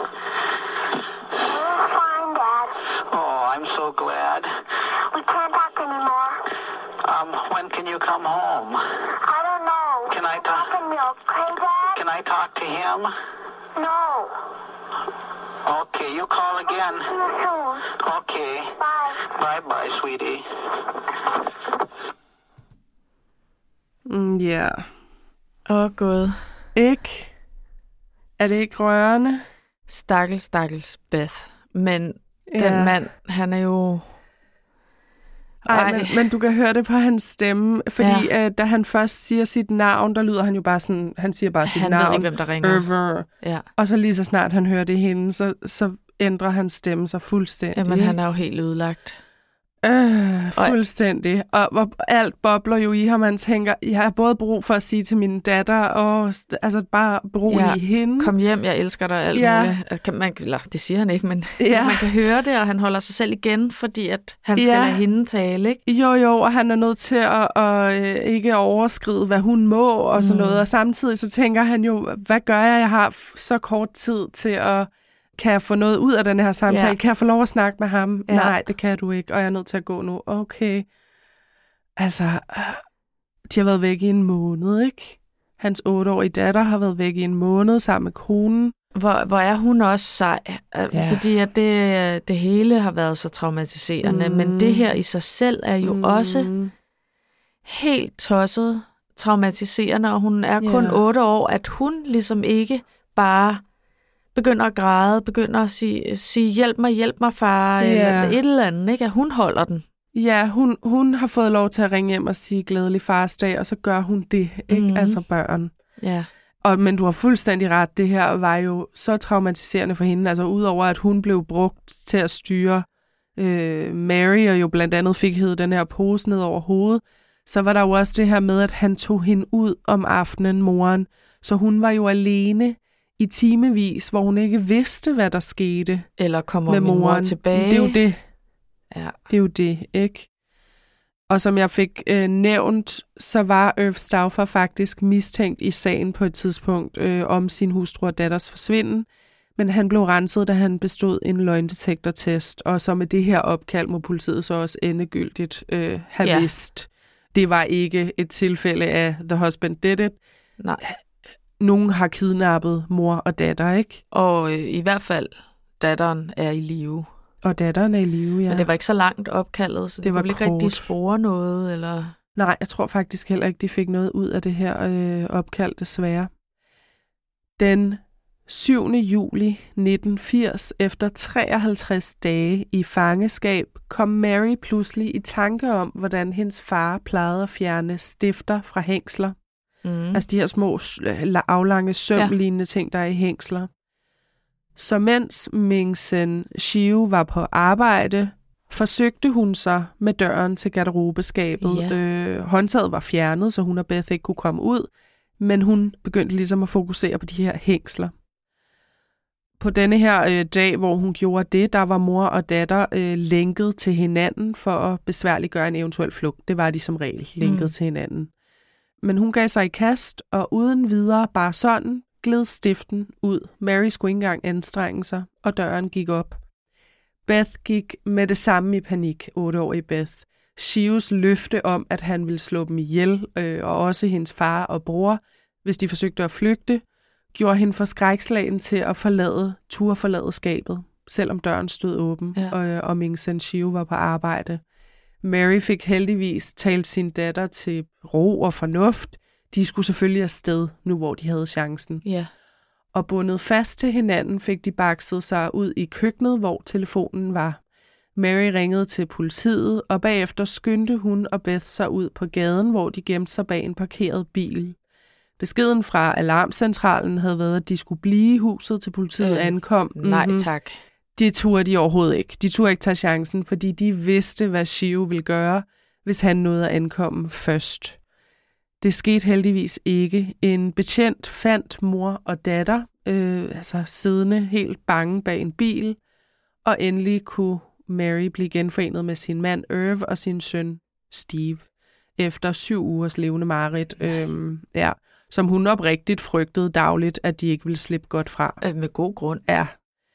We're fine, Dad. Oh, I'm so glad. We can't talk anymore. Um, when can you come home? I don't know. Can I talk? Talk to me, okay, Dad? Can I talk to him? No. Okay, you call again. See you soon. Okay. Bye. Bye-bye, sweetie. Mm, ja. Yeah. Åh, oh, Gud. Ikke? Er det ikke rørende? Stakkels, stakkels Beth. Men Ja. den mand, han er jo... Ej, men, men du kan høre det på hans stemme, fordi Ja. øh, da han først siger sit navn, der lyder han jo bare sådan, han siger bare sit Han navn. ved ikke, hvem der ringer. Irver. Ja. Og så lige så snart han hører det hende, så, så ændrer hans stemme sig fuldstændig. Jamen, han er jo helt ødelagt. Øh, fuldstændig. Og, og alt bobler jo i ham. Man tænker, jeg har både brug for at sige til min datter, og altså bare berolige Ja, hende. kom hjem, jeg elsker dig, alt Ja. muligt. Kan man, eller, det siger han ikke, men Ja. man kan høre det, og han holder sig selv igen, fordi at han skal Ja. lade hende tale, ikke? Jo, jo, og han er nødt til at, at, at ikke overskride, hvad hun må, og sådan Mm. noget. Og samtidig så tænker han jo, hvad gør jeg? Jeg har f- så kort tid til at... Kan jeg få noget ud af den her samtale? Ja. Kan jeg få lov at snakke med ham? Ja. Nej, det kan du ikke, og jeg er nødt til at gå nu. Okay. Altså, øh, de har været væk i en måned, ikke? Hans otteårige datter har været væk i en måned sammen med konen. Hvor, hvor er hun også sej, Ja. ja. fordi at det, det hele har været så traumatiserende, Mm. men det her i sig selv er jo Mm. også helt tosset traumatiserende, og hun er kun Ja. otte år, at hun ligesom ikke bare begynder at græde, begynder at sige, sige hjælp mig, hjælp mig far, Ja. eller et eller andet, ikke? At hun holder den. Ja, hun, hun har fået lov til at ringe hjem og sige glædelig farsdag, og så gør hun det, ikke? Mhm. Altså børn. Ja. Og, men du har fuldstændig ret, det her var jo så traumatiserende for hende, altså udover at hun blev brugt til at styre øh, Mary, og jo blandt andet fik hævet den her pose ned over hovedet, så var der jo også det her med, at han tog hende ud om aftenen, moren, så hun var jo alene i timevis, hvor hun ikke vidste, hvad der skete Eller kommer med min mor moren. tilbage. Det er jo det. Ja. Det er jo det, ikke? Og som jeg fik øh, nævnt, så var Irv Stauffer faktisk mistænkt i sagen på et tidspunkt øh, om sin hustru og datters forsvinden, men han blev renset, da han bestod en løgndetektortest, og så med det her opkald må politiet så også endegyldigt øh, have Ja. vidst. Det var ikke et tilfælde af The Husband Did It. Nej. Nogen har kidnappet mor og datter, ikke? Og øh, i hvert fald, datteren er i live. Og datteren er i live, ja. Men det var ikke så langt opkaldet, så det, Det det var kunne vel ikke kort. rigtig spore noget, eller... Nej, jeg tror faktisk heller ikke, de fik noget ud af det her øh, opkald, desværre. Den syvende juli nitten firs, efter treoghalvtreds dage i fangeskab, kom Mary pludselig i tanke om, hvordan hendes far plejede at fjerne stifter fra hængsler. Mm. Altså de her små øh, aflange sømlignende ja. ting, der er i hængsler. Så mens Ming-Sen Shiu var på arbejde, forsøgte hun sig med døren til garderobeskabet. Ja. Øh, håndtaget var fjernet, så hun og Beth ikke kunne komme ud, men hun begyndte ligesom at fokusere på de her hængsler. På denne her øh, dag, hvor hun gjorde det, der var mor og datter øh, lænket til hinanden for at besværliggøre en eventuel flugt. Det var de som regel, lænket mm. til hinanden. Men hun gav sig i kast, og uden videre bare sådan gled stiften ud. Mary skulle ikke engang anstrenge sig, og døren gik op. Beth gik med det samme i panik, otteårige Beth. Shius løfte om, at han ville slå dem ihjel, øh, og også hendes far og bror, hvis de forsøgte at flygte, gjorde hende for skrækslagen til at forlade, turde forlade skabet, selvom døren stod åben, Ja. og, og Ming-Sen Shiu var på arbejde. Mary fik heldigvis talt sin datter til ro og fornuft. De skulle selvfølgelig afsted, nu hvor de havde chancen. Ja. Og bundet fast til hinanden fik de bakset sig ud i køkkenet, hvor telefonen var. Mary ringede til politiet, og bagefter skyndte hun og Beth sig ud på gaden, hvor de gemte sig bag en parkeret bil. Beskeden fra alarmcentralen havde været, at de skulle blive i huset, til politiet Øh, ankom. Nej, Mhm. tak. Det turde de overhovedet ikke. De turde ikke tage chancen, fordi de vidste, hvad Shiu ville gøre, hvis han nåede at ankomme først. Det skete heldigvis ikke. En betjent fandt mor og datter, øh, altså siddende helt bange bag en bil, og endelig kunne Mary blive genforenet med sin mand Irv og sin søn Steve, efter syv ugers levende mareridt, øh, ja, som hun oprigtigt frygtede dagligt, at de ikke ville slippe godt fra. Øh, Med god grund. Ja.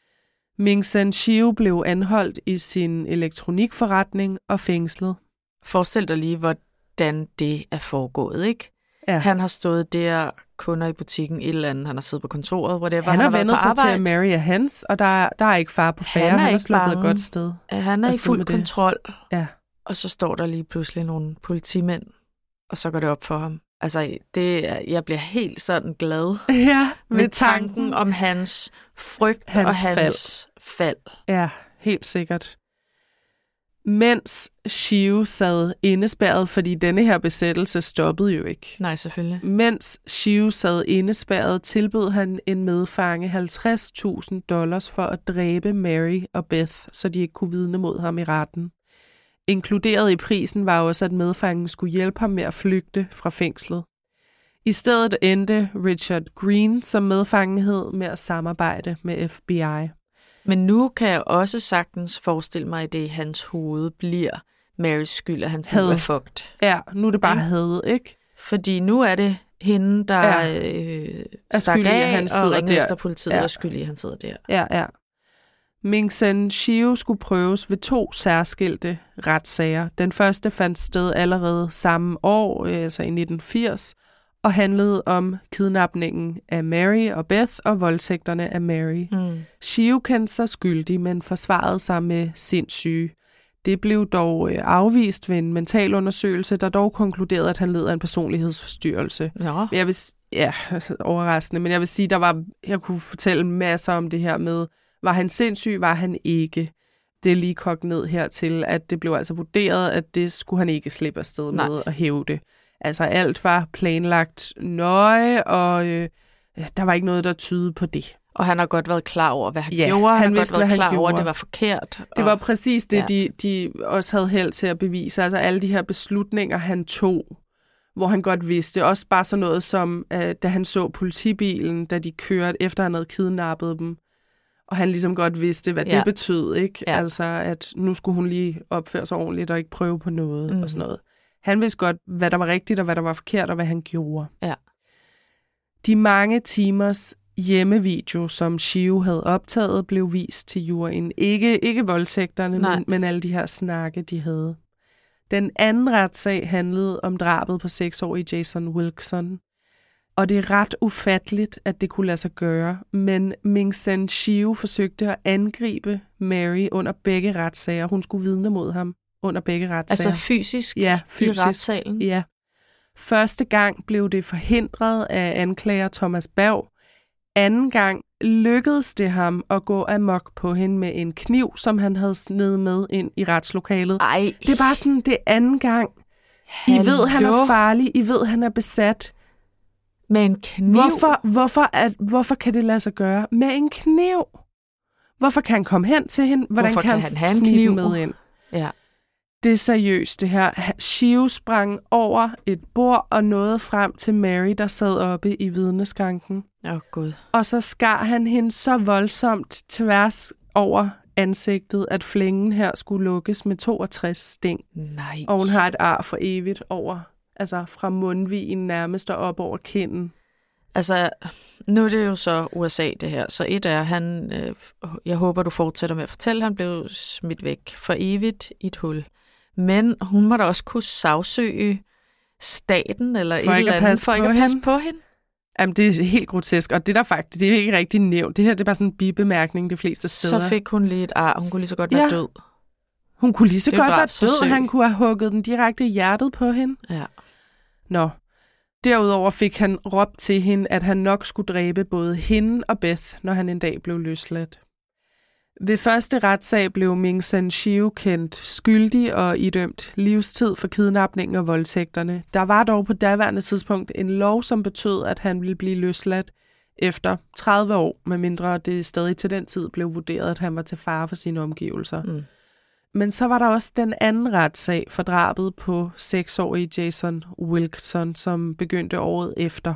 Ming-Sen Shiu blev anholdt i sin elektronikforretning og fængslet. Forestil dig lige, hvordan det er foregået, ikke? Ja. Han har stået der, kunder i butikken, et eller andet, han har siddet på kontoret, whatever. Han har været vendt på sig til, arbejde. at Mary er hans, og der er, der er ikke far på færre. Han er Han er ikke sluppet et bange. godt sted. Han er i afsted fuld med det. kontrol, Ja. og så står der lige pludselig nogle politimænd, og så går det op for ham. Altså, det, er- jeg bliver helt sådan glad Ja, ved tanken om hans frygt Hans og hans fald. fald. Ja, helt sikkert. Mens Shiu sad indespærret, fordi denne her besættelse stoppede jo ikke. Nej, selvfølgelig. Mens Shiu sad indespærret, tilbød han en medfange halvtreds tusind dollars for at dræbe Mary og Beth, så de ikke kunne vidne mod ham i retten. Inkluderet i prisen var også, at medfangen skulle hjælpe ham med at flygte fra fængslet. I stedet endte Richard Green, som medfangen hed, med at samarbejde med F B I. Men nu kan jeg også sagtens forestille mig, at det i hans hoved bliver Marys skyld, at hans liv er fucked. Ja, nu er det bare Ja. had, ikke? Fordi nu er det hende, der Ja. øh, Er stak skyld i, at af han og sidder ringede der. efter politiet Ja. og skyld i, at han sidder der. Ja, ja. Ming Sen Shiu skulle prøves ved to særskilte retssager. Den første fandt sted allerede samme år, altså i nitten firs, og handlede om kidnapningen af Mary og Beth og voldtægterne af Mary. Mm. Shiu kendte sig skyldig, men forsvarede sig med sindssyge. Det blev dog afvist ved en mentalundersøgelse, der dog konkluderede, at han led af en personlighedsforstyrrelse. Ja. Jeg vil, ja, overraskende, men jeg vil sige, der var, jeg kunne fortælle masser om det her med, var han sindssyg, var han ikke. Det er lige kogt ned hertil, at det blev altså vurderet, at det skulle han ikke slippe afsted Nej. med at hæve det. Altså alt var planlagt nøje, og øh, der var ikke noget, der tydede på det. Og han har godt været klar over, hvad han Ja, gjorde. han Han har vidste, godt været hvad han klar over, at gjorde. det var forkert. Det og- var præcis det, Ja. de, de også havde held til at bevise. Altså alle de her beslutninger, han tog, hvor han godt vidste. Også bare sådan noget som, uh, da han så politibilen, da de kørte, efter han havde kidnappet dem. Og han ligesom godt vidste, hvad Ja. det betød, ikke? Ja. Altså, at nu skulle hun lige opføre sig ordentligt og ikke prøve på noget Mhm. og sådan noget. Han vidste godt, hvad der var rigtigt og hvad der var forkert og hvad han gjorde. Ja. De mange timers hjemmevideo, som Shiu havde optaget, blev vist til juryen. Ikke, ikke voldtægterne, men, men alle de her snakke, de havde. Den anden retssag handlede om drabet på seksårige Jason Wilkerson. Og det er ret ufatteligt, at det kunne lade sig gøre, men Ming Sen Shiu forsøgte at angribe Mary under begge retssager. Hun skulle vidne mod ham under begge retssager. Altså fysisk, Ja, fysisk. i retssalen? Ja. Første gang blev det forhindret af anklager Thomas Berg. Anden gang lykkedes det ham at gå amok på hende med en kniv, som han havde snedet med ind i retslokalet. Ej. Det er bare sådan, det er anden gang. I Hallo? ved, han er farlig. I ved, han er besat. Med en kniv? Hvorfor, hvorfor, at, hvorfor kan det lade sig gøre med en kniv? Hvorfor kan han komme hen til hende? Hvordan Hvorfor kan, kan han, han have en snige kniv? den med ind? Ja. Det er seriøst, det her. Shiu sprang over et bord og nåede frem til Mary, der sad oppe i vidneskranken. Åh, oh, Gud. Og så skar han hende så voldsomt tværs over ansigtet, at flængen her skulle lukkes med toogtres sting. Nej. Og hun har et ar for evigt over, altså fra mundvigen nærmest og op over kinden. Altså, nu er det jo så U S A, det her. Så et er, han, øh, jeg håber, du fortsætter med at fortælle, han blev smidt væk for evigt i et hul. Men hun må da også kunne sagsøge staten eller For et ikke eller at andet, passe for ikke på at passe hende. på hende. Jamen, det er helt grotesk, og det der faktisk, det er ikke rigtig nævnt. Det her, det er bare sådan en bibemærkning de fleste steder. Så fik hun lige et ar. Hun kunne lige så godt være Ja. død. Hun kunne lige så Det er godt være drabsforsøg. død. Han kunne have hugget den direkte i hjertet på hende. Ja. Nå. Derudover fik han råbt til hende, at han nok skulle dræbe både hende og Beth, når han en dag blev løsladt. Ved første retssag blev Ming Sen Shiu kendt skyldig og idømt livstid for kidnapningen og voldtægterne. Der var dog på daværende tidspunkt en lov, som betød, at han ville blive løsladt efter tredive år, medmindre det stadig til den tid blev vurderet, at han var til fare for sine omgivelser. Mm. Men så var der også den anden retssag for drabet på seksårige Jason Wilkerson, som begyndte året efter.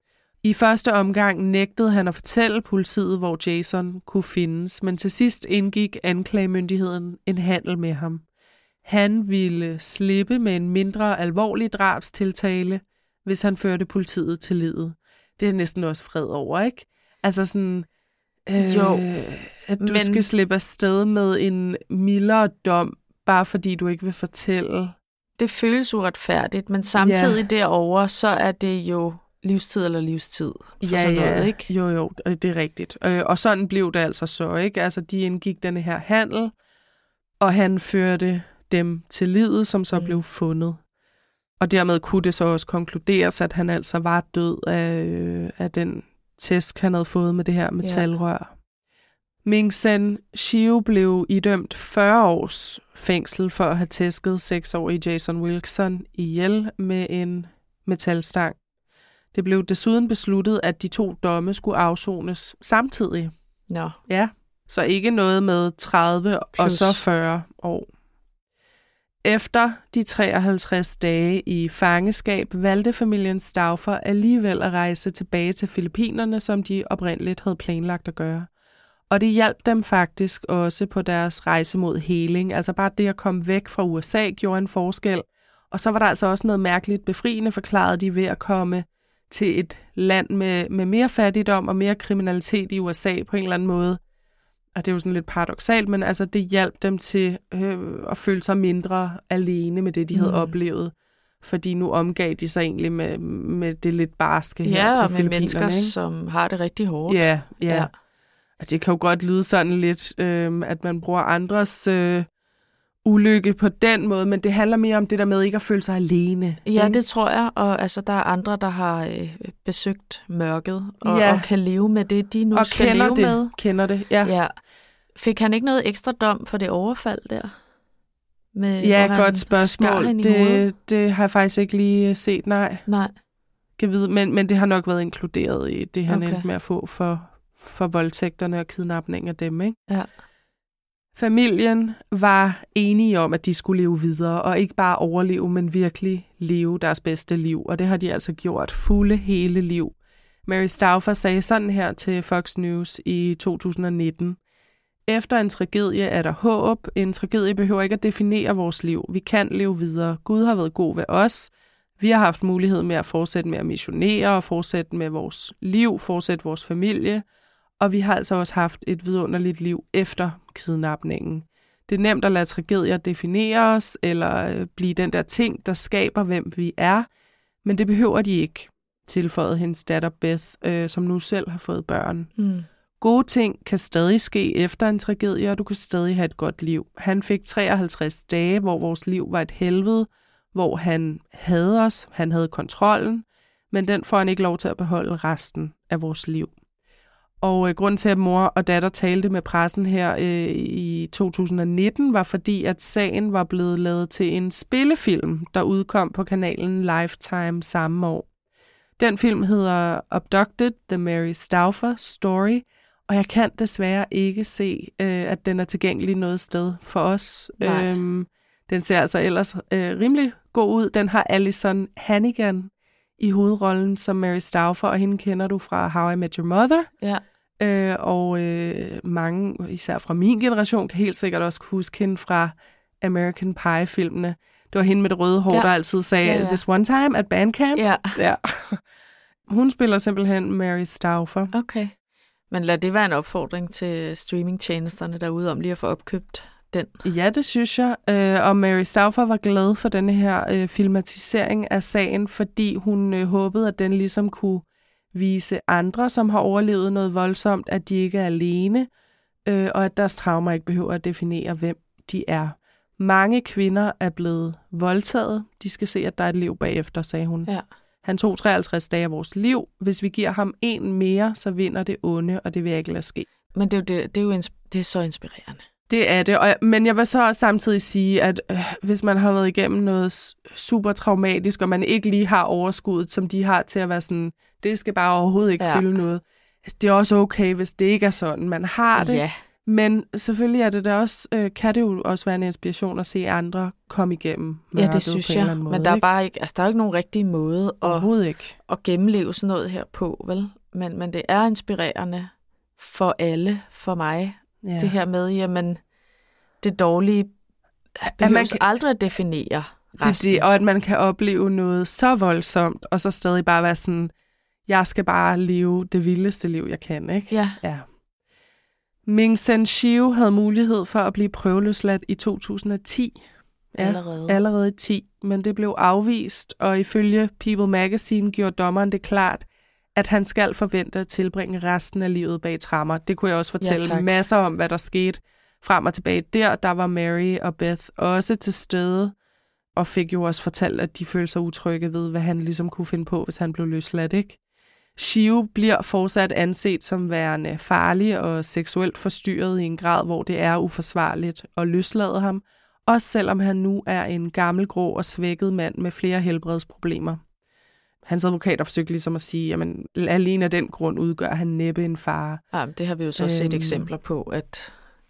I første omgang nægtede han at fortælle politiet, hvor Jason kunne findes, men til sidst indgik anklagemyndigheden en handel med ham. Han ville slippe med en mindre alvorlig drabstiltale, hvis han førte politiet til livet. Det er næsten også fred over, ikke? Altså sådan, øh, Jo, at du men- men... skal slippe afsted med en mildere dom, bare fordi du ikke vil fortælle. Det føles uretfærdigt, men samtidig ja. derovre, så er det jo livstid eller livstid for Ja, sådan ja, noget, ikke? jo, jo, det er rigtigt. Øh, Og sådan blev det altså så, ikke? Altså, de indgik denne her handel, og han førte dem til livet, som så Mm. mm. blev fundet. Og dermed kunne det så også konkluderes, at han altså var død af, øh, af den tæsk, han havde fået med det her metalrør. Ming Sen Shiu blev idømt fyrre års fængsel for at have tæsket seksårige Jason Wilkerson ihjel med en metalstang. Det blev desuden besluttet, at de to domme skulle afsones samtidig. Nå, Ja, så ikke noget med tredive Plus. og Plus. så fyrre år. Efter de treoghalvtreds dage i fangeskab valgte familien Stauffer alligevel at rejse tilbage til Filippinerne, som de oprindeligt havde planlagt at gøre. Og det hjalp dem faktisk også på deres rejse mod heling. Altså bare det at komme væk fra U S A gjorde en forskel. Og så var der altså også noget mærkeligt befriende, forklarede de, ved at komme til et land med, med mere fattigdom og mere kriminalitet i U S A på en eller anden måde. Og det er jo sådan lidt paradoksalt, men altså det hjalp dem til øh, at føle sig mindre alene med det, de havde mm. oplevet. Fordi nu omgav de sig egentlig med, med det lidt barske her ja, på og med Filippinerne. mennesker, ikke? som har det rigtig hårdt. Ja, ja. ja. Altså, det kan jo godt lyde sådan lidt, øh, at man bruger andres øh, ulykke på den måde, men det handler mere om det der med ikke at føle sig alene. Ja, ikke? det tror jeg, og altså, der er andre, der har øh, besøgt mørket, og, Ja. og kan leve med det, de nu og skal kender leve det, med. kender det, ja. Ja. Fik han ikke noget ekstra dom for det overfald der? Med, Ja, hvor han godt spørgsmål. skar hende i hovedet? Det, det har jeg faktisk ikke lige set, nej. Nej. Kan vide, men, men det har nok været inkluderet i det, han Okay. endte med at få for, for voldtægterne og kidnapning af dem, ikke? Ja. Familien var enige om, at de skulle leve videre, og ikke bare overleve, men virkelig leve deres bedste liv. Og det har de altså gjort fulde hele liv. Mary Stauffer sagde sådan her til Fox News i to tusind nitten. Efter en tragedie er der håb. En tragedie behøver ikke at definere vores liv. Vi kan leve videre. Gud har været god ved os. Vi har haft mulighed med at fortsætte med at missionere og fortsætte med vores liv, fortsætte vores familie. Og vi har altså også haft et vidunderligt liv efter kidnapningen. Det er nemt at lade tragedier definere os, eller blive den der ting, der skaber, hvem vi er. Men det behøver de ikke, tilføjede hendes datter Beth, øh, som nu selv har fået børn. Mm. Gode ting kan stadig ske efter en tragedie, og du kan stadig have et godt liv. Han fik treoghalvtreds dage, hvor vores liv var et helvede, hvor han havde os, han havde kontrollen, men den får han ikke lov til at beholde resten af vores liv. Og øh, grunden til, at mor og datter talte med pressen her øh, i to tusind nitten, var fordi, at sagen var blevet lavet til en spillefilm, der udkom på kanalen Lifetime samme år. Den film hedder Abducted, The Mary Stauffer Story, og jeg kan desværre ikke se, øh, at den er tilgængelig noget sted for os. Øhm, den ser altså ellers øh, rimelig god ud. Den har Alyson Hannigan i hovedrollen som Mary Stauffer, og hende kender du fra How I Met Your Mother. Ja. Øh, og øh, mange, især fra min generation, kan helt sikkert også huske hende fra American Pie-filmene. Det var hende med det røde hår, ja. der altid sagde, ja, ja. This one time at bandcamp. Ja. ja. Hun spiller simpelthen Mary Stauffer. Okay. Men lad det være en opfordring til streamingtjenesterne derude om lige at få opkøbt den. Ja, det synes jeg. Øh, og Mary Stauffer var glad for denne her øh, filmatisering af sagen, fordi hun øh, håbede, at den ligesom kunne vise andre, som har overlevet noget voldsomt, at de ikke er alene, øh, og at deres traumer ikke behøver at definere, hvem de er. Mange kvinder er blevet voldtaget. De skal se, at der er et liv bagefter, sagde hun. Ja. Han tog treoghalvtreds dage af vores liv. Hvis vi giver ham en mere, så vinder det onde, og det vil jeg ikke lade ske. Men det er jo, det, det er jo ins- det er så inspirerende. Det er det, og, men jeg vil så også samtidig sige, at øh, hvis man har været igennem noget super traumatisk, og man ikke lige har overskuddet, som de har til at være sådan, det skal bare overhovedet ikke ja. fylde noget. Det er også okay, hvis det ikke er sådan. Man har det, ja. men selvfølgelig er det da også, øh, kan det jo også være en inspiration at se andre komme igennem mørket. Ja, det synes på en jeg, eller anden måde, men der er ikke? bare ikke, altså der er jo ikke nogen rigtig måde at, overhovedet ikke. at gennemleve sådan noget her på, vel? Men, men det er inspirerende for alle, for mig, Ja. det her med, jamen, det dårlige behøves kan aldrig at definere resten. Det, det, og at man kan opleve noget så voldsomt, og så stadig bare være sådan, jeg skal bare leve det vildeste liv, jeg kan, ikke? Ja. ja. Ming Sen Shiu havde mulighed for at blive prøveløsladt i to tusind ti. Ja, allerede. Allerede i ti, men det blev afvist, og ifølge People Magazine gjorde dommeren det klart, at han skal forvente at tilbringe resten af livet bag tremmer. Det kunne jeg også fortælle ja, masser om, hvad der skete frem og tilbage. Der, der var Mary og Beth også til stede, og fik jo også fortalt, at de følte sig utrygge ved, hvad han ligesom kunne finde på, hvis han blev løsladt, ikke? Shiu bliver fortsat anset som værende farlig og seksuelt forstyrret i en grad, hvor det er uforsvarligt at løslade ham, også selvom han nu er en gammel, grå og svækket mand med flere helbredsproblemer. Hans advokater forsøgte ligesom at sige, at alene af den grund udgør han næppe en fare. Ja, det har vi jo så set øhm, eksempler på, at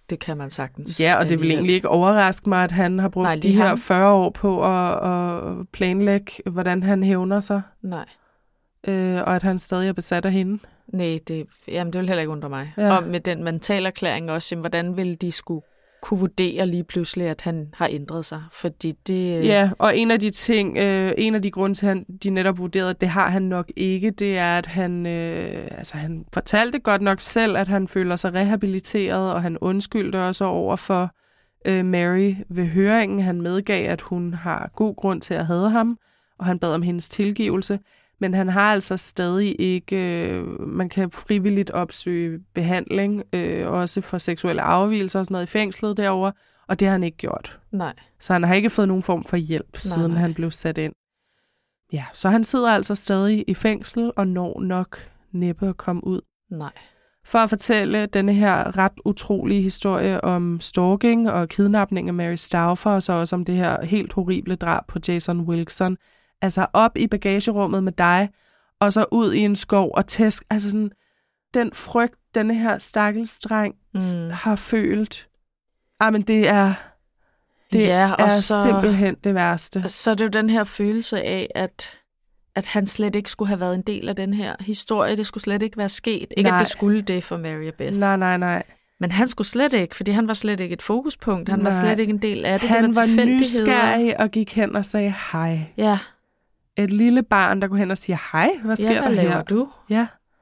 det kan man sagtens. Ja, og det vil egentlig ikke overraske mig, at han har brugt Nej, de her ham. fyrre år på at, at planlægge, hvordan han hævner sig. Nej. Øh, og at han stadig er besat af hende. Nej, det, jamen, det vil heller ikke undre mig. Ja. Og med den mentalerklæring også, jamen, hvordan ville de skulle kunne vurdere lige pludselig, at han har ændret sig? Fordi det... Ja, og en af de ting, øh, en af de grunde til, at han, de netop vurderede, at det har han nok ikke, det er, at han, øh, altså, han fortalte godt nok selv, at han føler sig rehabiliteret, og han undskyldte også over for øh, Mary ved høringen. Han medgav, at hun har god grund til at hade ham, og han bad om hendes tilgivelse. Men han har altså stadig ikke, øh, man kan frivilligt opsøge behandling, øh, også for seksuelle afvigelser og sådan noget i fængslet derovre, og det har han ikke gjort. Nej. Så han har ikke fået nogen form for hjælp, nej, siden nej. han blev sat ind. Ja, så han sidder altså stadig i fængsel og når nok næppe at komme ud. Nej. For at fortælle denne her ret utrolige historie om stalking og kidnapning af Mary Stauffer, og så også om det her helt horrible drab på Jason Wilson. Altså op i bagagerummet med dig, og så ud i en skov og tæsk. Altså sådan, den frygt, denne her stakkels dreng mm. har følt. Ah, men det er, det ja, og er så, simpelthen det værste. Så er det jo den her følelse af, at, at han slet ikke skulle have været en del af den her historie. Det skulle slet ikke være sket. Ikke, nej. At det skulle det for Mary og Beth. Nej, nej, nej. Men han skulle slet ikke, fordi han var slet ikke et fokuspunkt. Han nej. var slet ikke en del af det. Han det var, var nysgerrig og gik hen og sagde hej. Ja. Et lille barn, der går hen og siger, hej, hvad sker ja, hvad der laver her? du? Ja.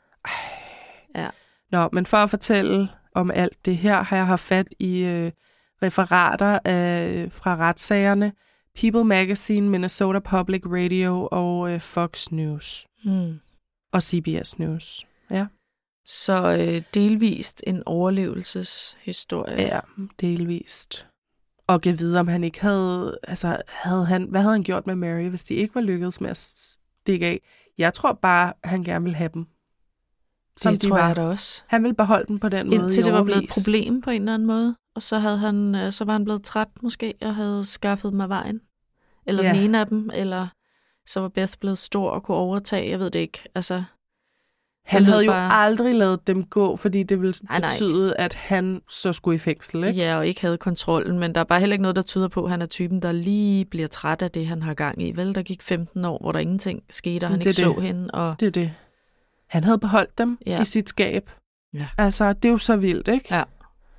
ja. Nå, men for at fortælle om alt det her, har jeg haft fat i øh, referater af, fra retssagerne, People Magazine, Minnesota Public Radio og øh, Fox News. Hmm. Og C B S News. Ja. Så øh, delvist en overlevelseshistorie. Ja, delvist. Og kan vide, om han ikke havde, altså, havde han, hvad havde han gjort med Mary, hvis de ikke var lykkedes med at stikke af? Jeg tror bare, han gerne ville have dem. Som det de tror var. Jeg da også. Han ville beholde dem på den Indtil måde. Indtil det var blevet et problem på en eller anden måde. Og så, havde han, så var han blevet træt måske, og havde skaffet dem af vejen. Eller ja. den ene af dem, eller så var Beth blevet stor og kunne overtage, jeg ved det ikke. Altså, han havde jo bare... aldrig ladet dem gå, fordi det ville nej, nej. betyde, at han så skulle i fængsel, ikke? Ja, og ikke havde kontrollen, men der er bare heller ikke noget, der tyder på, at han er typen, der lige bliver træt af det, han har gang i. Vel, der gik femten år, hvor der ingenting skete, og han det ikke det. så hende. Og... Det er det. Han havde beholdt dem ja. i sit skab. Ja. Altså, det er jo så vildt, ikke? Ja.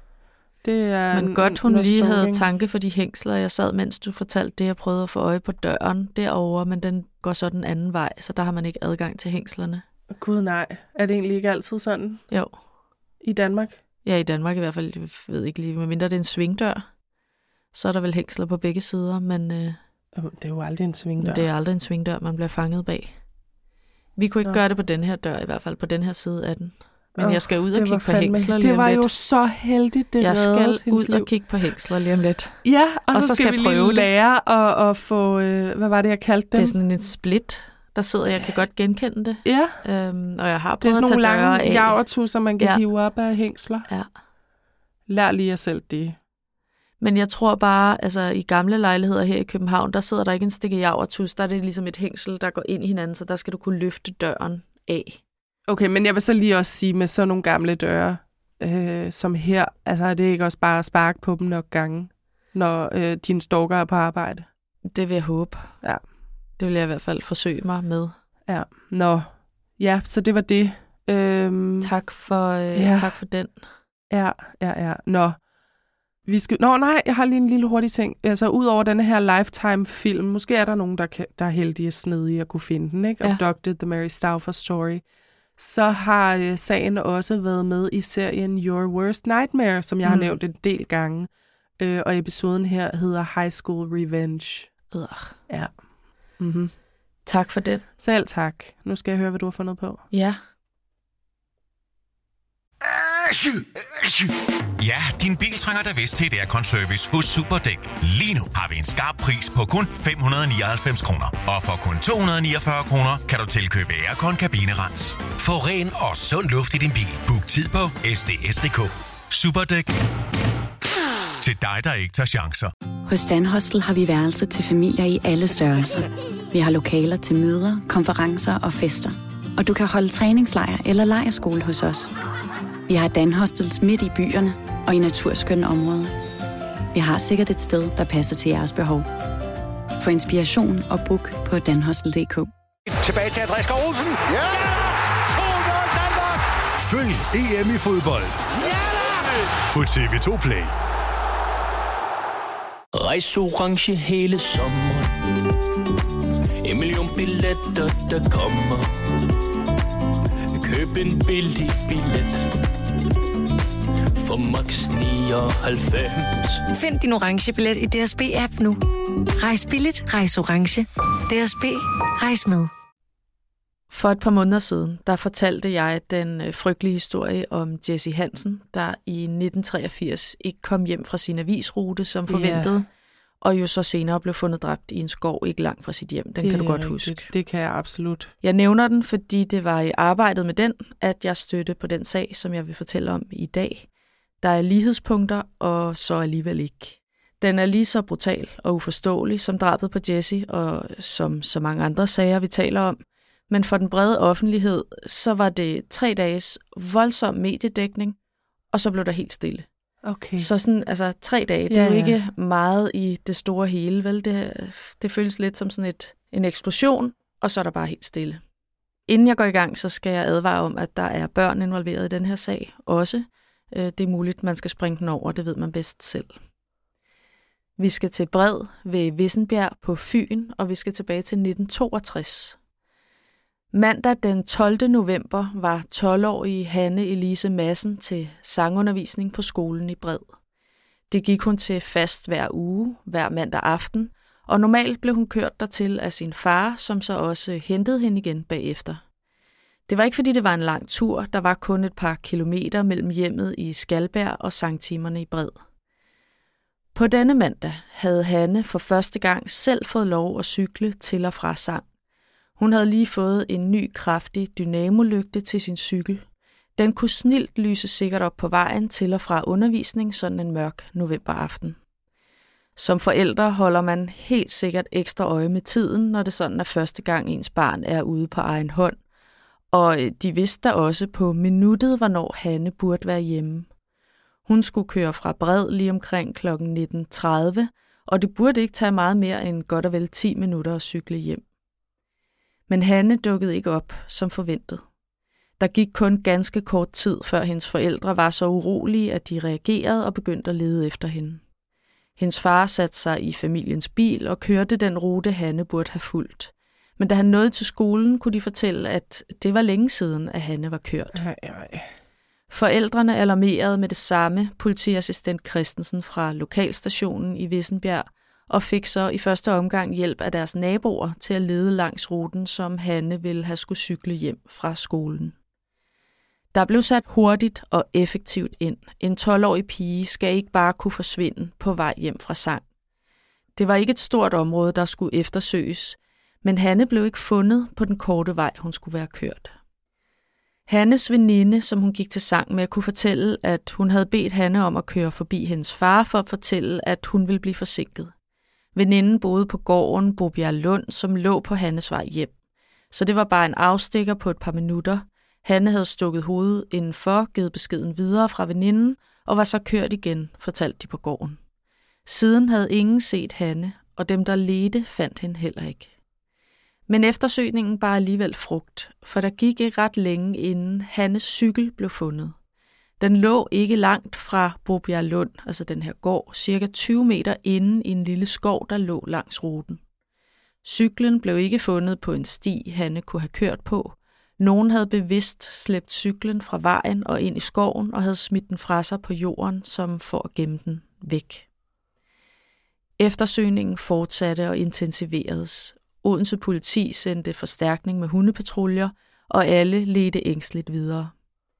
Det er men godt, hun lige havde tanke for de hængsler, jeg sad, mens du fortalte det, jeg prøvede at få øje på døren derovre, men den går så den anden vej, så der har man ikke adgang til hængslerne. Gud nej, er det egentlig ikke altid sådan? Jo. I Danmark? Ja, i Danmark i hvert fald, jeg ved ikke lige, medmindre det er en svingdør, så er der vel hængsler på begge sider, men... Øh, det er jo aldrig en svingdør. Det er aldrig en svingdør, man bliver fanget bag. Vi kunne ikke Nå. gøre det på den her dør, i hvert fald på den her side af den. Men oh, jeg skal ud og kigge på hængsler lige om lidt. Det var jo så heldigt, det Jeg skal ud liv. og kigge på hængsler lige om lidt. Ja, og, og så, så skal, skal vi lige lære at, at få, øh, hvad var det, jeg kaldte dem? Det er sådan et split, der sidder, jeg kan godt genkende det. Ja. Øhm, og jeg har prøvet det er sådan nogle lange af. javertusser, man kan ja. hive op af hængsler. Ja. Lær lige jer selv det. Men jeg tror bare, altså i gamle lejligheder her i København, der sidder der ikke en stikke javertus, der er det ligesom et hængsel, der går ind i hinanden, så der skal du kunne løfte døren af. Okay, men jeg vil så lige også sige, med sådan nogle gamle døre, øh, som her, altså er det ikke også bare at sparke på dem nok gange, når øh, dine stalker er på arbejde? Det vil jeg håbe. Ja. Det vil jeg i hvert fald forsøge mig med. Ja, nå. Ja, så det var det. Øhm, tak, for, øh, ja. tak for den. Ja, ja, ja. Nå. Vi skal... Nå, nej, jeg har lige en lille hurtig ting. Altså, ud over denne her Lifetime-film, måske er der nogen, der, kan, der er heldige og snedige at kunne finde den, ikke? Ja. Abducted, The Mary Stauffer Story. Så har øh, sagen også været med i serien Your Worst Nightmare, som jeg mm. har nævnt en del gange. Øh, og episoden her hedder High School Revenge. Øh. Ja. Mm-hmm. Tak for den. Selv tak. Nu skal jeg høre, hvad du har fundet på. Ja. Ja, din bil trænger da vist til et aircon-service hos Superdæk. Lige nu har vi en skarp pris på kun fem hundrede nioghalvfems kroner. Og for kun to hundrede niogfyrre kroner kan du tilkøbe aircon kabinerens. Få ren og sund luft i din bil. Book tid på S D S punktum D K. Superdæk. Til dig, der ikke tager chancer. Hos Dan Hostel har vi værelser til familier i alle størrelser. Vi har lokaler til møder, konferencer og fester. Og du kan holde træningslejr eller lejrskole hos os. Vi har Dan Hostels midt i byerne, og i naturskønne områder. Vi har sikkert et sted, der passer til jeres behov. For inspiration og book på danhostel punktum d k. Tilbage til Andreas Skov Olsen. Ja! to nul Danmark! Følg E M i fodbold. Ja! På T V to Play. Rejs orange hele sommeren. En million billetter, der kommer. Køb en billig billet. For max nioghalvfems. Find din orange billet i D S B-app nu. Rejs billigt, rejs orange. D S B, rejs med. For et par måneder siden, der fortalte jeg den frygtelige historie om Jessie Hansen, der i nitten treogfirs ikke kom hjem fra sin avisrute som forventet, yeah. og jo så senere blev fundet dræbt i en skov ikke langt fra sit hjem. Den det kan du godt rigtigt. huske. Det kan jeg absolut. Jeg nævner den, fordi det var i arbejdet med den, at jeg stødte på den sag, som jeg vil fortælle om i dag. Der er lighedspunkter, og så alligevel ikke. Den er lige så brutal og uforståelig som drabet på Jessie, og som så mange andre sager, vi taler om. Men for den brede offentlighed, så var det tre dages voldsom mediedækning, og så blev der helt stille. Okay. Så sådan, altså tre dage, det er ja, jo ja. ikke meget i det store hele, vel? Det, det føles lidt som sådan et, en eksplosion, og så er der bare helt stille. Inden jeg går i gang, så skal jeg advare om, at der er børn involveret i den her sag også. Det er muligt, man skal springe den over, det ved man bedst selv. Vi skal til Bred ved Vissenbjerg på Fyn, og vi skal tilbage til nitten toogtres. Mandag den tolvte november var tolv-årige Hanne Elise Madsen til sangundervisning på skolen i Bred. Det gik hun til fast hver uge, hver mandag aften, og normalt blev hun kørt dertil af sin far, som så også hentede hende igen bagefter. Det var ikke fordi det var en lang tur, der var kun et par kilometer mellem hjemmet i Skalberg og sangtimerne i Bred. På denne mandag havde Hanne for første gang selv fået lov at cykle til og fra sang. Hun havde lige fået en ny kraftig dynamolygte til sin cykel. Den kunne snilt lyse sikkert op på vejen til og fra undervisning sådan en mørk novemberaften. Som forældre holder man helt sikkert ekstra øje med tiden, når det sådan er første gang ens barn er ude på egen hånd. Og de vidste da også på minuttet, hvornår Hanne burde være hjemme. Hun skulle køre fra Bred lige omkring klokken nitten tredive, og det burde ikke tage meget mere end godt og vel ti minutter at cykle hjem. Men Hanne dukkede ikke op, som forventet. Der gik kun ganske kort tid, før hendes forældre var så urolige, at de reagerede og begyndte at lede efter hende. Hendes far satte sig i familiens bil og kørte den rute, Hanne burde have fulgt. Men da han nåede til skolen, kunne de fortælle, at det var længe siden, at Hanne var kørt. Ej, ej. Forældrene alarmerede med det samme politiassistent Christensen fra lokalstationen i Vissenbjerg, og fik så i første omgang hjælp af deres naboer til at lede langs ruten, som Hanne ville have skulle cykle hjem fra skolen. Der blev sat hurtigt og effektivt ind. En tolv-årig pige skal ikke bare kunne forsvinde på vej hjem fra sang. Det var ikke et stort område, der skulle eftersøges, men Hanne blev ikke fundet på den korte vej, hun skulle være kørt. Hannes veninde, som hun gik til sang med, kunne fortælle, at hun havde bedt Hanne om at køre forbi hendes far for at fortælle, at hun ville blive forsinket. Veninden boede på gården Bobjerglund, som lå på Hannes vej hjem. Så det var bare en afstikker på et par minutter. Hanne havde stukket hovedet indenfor, givet beskeden videre fra veninden og var så kørt igen, fortalte de på gården. Siden havde ingen set Hanne, og dem, der ledte, fandt hende heller ikke. Men eftersøgningen bar alligevel frugt, for der gik ikke ret længe, inden Hannes cykel blev fundet. Den lå ikke langt fra Bobjerglund, altså den her gård, cirka tyve meter inde i en lille skov, der lå langs ruten. Cyklen blev ikke fundet på en sti, Hanne kunne have kørt på. Nogen havde bevidst slæbt cyklen fra vejen og ind i skoven og havde smidt den fra sig på jorden, som for at gemme den væk. Eftersøgningen fortsatte og intensiveredes. Odense politi sendte forstærkning med hundepatruljer, og alle ledte ængstligt videre.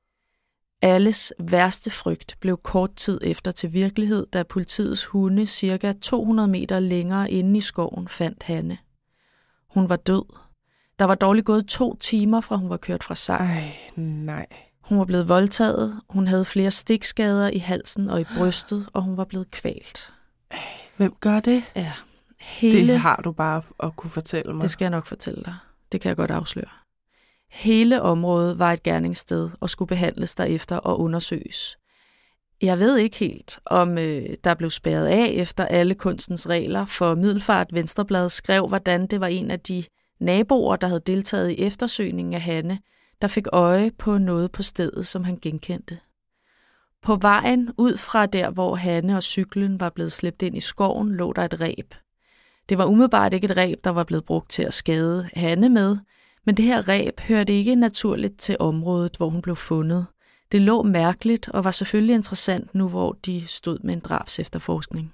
Alles værste frygt blev kort tid efter til virkelighed, da politiets hunde cirka to hundrede meter længere inde i skoven fandt Hanne. Hun var død. Der var dårligt gået to timer, fra hun var kørt fra sang. Ej, nej. Hun var blevet voldtaget, hun havde flere stikskader i halsen og i brystet, og hun var blevet kvalt. Hvem gør det? Ja. Hele... Det har du bare at kunne fortælle mig. Det skal jeg nok fortælle dig. Det kan jeg godt afsløre. Hele området var et gerningssted og skulle behandles derefter og undersøges. Jeg ved ikke helt, om øh, der blev spærret af efter alle kunstens regler, for Middelfart Venstreblad skrev, hvordan det var en af de naboer, der havde deltaget i eftersøgningen af Hanne, der fik øje på noget på stedet, som han genkendte. På vejen ud fra der, hvor Hanne og cyklen var blevet slæbt ind i skoven, lå der et reb. Det var umiddelbart ikke et reb, der var blevet brugt til at skade Hanne med, men det her reb hørte ikke naturligt til området, hvor hun blev fundet. Det lå mærkeligt og var selvfølgelig interessant nu, hvor de stod med en drabs efterforskning.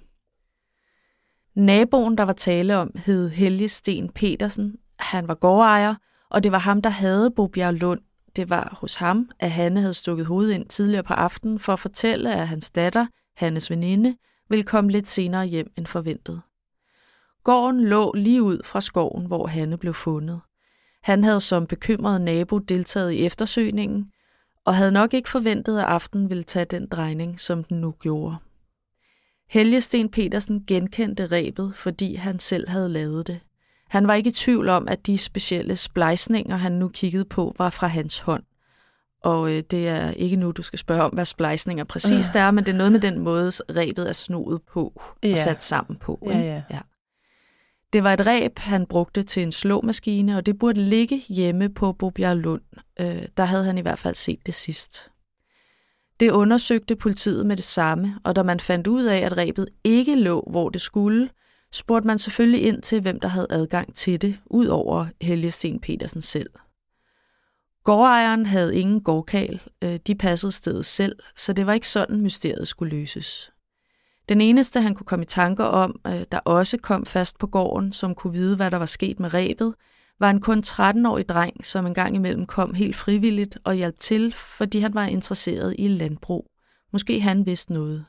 Naboen, der var tale om, hed Helge Sten Petersen. Han var gårdejer, og det var ham, der havde Bobjerg Lund. Det var hos ham, at Hanne havde stukket hovedet ind tidligere på aftenen for at fortælle, at hans datter, Hannes veninde, ville komme lidt senere hjem end forventet. Gården lå lige ud fra skoven, hvor Hanne blev fundet. Han havde som bekymret nabo deltaget i eftersøgningen, og havde nok ikke forventet, at aftenen ville tage den drejning, som den nu gjorde. Helge Sten Petersen genkendte rebet, fordi han selv havde lavet det. Han var ikke i tvivl om, at de specielle splejsninger, han nu kiggede på, var fra hans hånd. Og øh, det er ikke nu, du skal spørge om, hvad splejsninger præcis øh. er, men det er noget med den måde, rebet er snoet på ja. og sat sammen på. Ja, ja. Ja. Det var et reb, han brugte til en slåmaskine, og det burde ligge hjemme på Bobjerg Lund. Øh, der havde han i hvert fald set det sidst. Det undersøgte politiet med det samme, og da man fandt ud af, at rebet ikke lå, hvor det skulle, spurgte man selvfølgelig ind til, hvem der havde adgang til det, ud over Helge Sten Petersen selv. Gårdejeren havde ingen gårdkal, de passede stedet selv, så det var ikke sådan, mysteriet skulle løses. Den eneste, han kunne komme i tanker om, der også kom fast på gården, som kunne vide, hvad der var sket med rebet, var en kun tretten-årig dreng, som en gang imellem kom helt frivilligt og hjalp til, fordi han var interesseret i landbrug. Måske han vidste noget.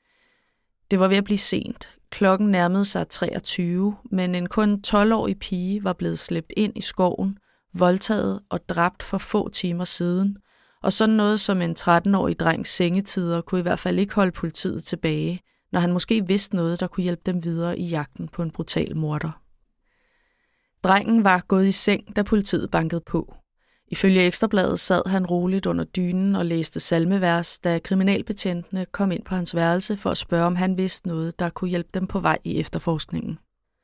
Det var ved at blive sent. Klokken nærmede sig treogtyve, men en kun tolv-årig pige var blevet slæbt ind i skoven, voldtaget og dræbt for få timer siden, og sådan noget som en tretten-årig drengs sengetider kunne i hvert fald ikke holde politiet tilbage, når han måske vidste noget, der kunne hjælpe dem videre i jagten på en brutal morder. Drengen var gået i seng, da politiet bankede på. Ifølge Ekstrabladet sad han roligt under dynen og læste salmevers, da kriminalbetjentene kom ind på hans værelse for at spørge, om han vidste noget, der kunne hjælpe dem på vej i efterforskningen.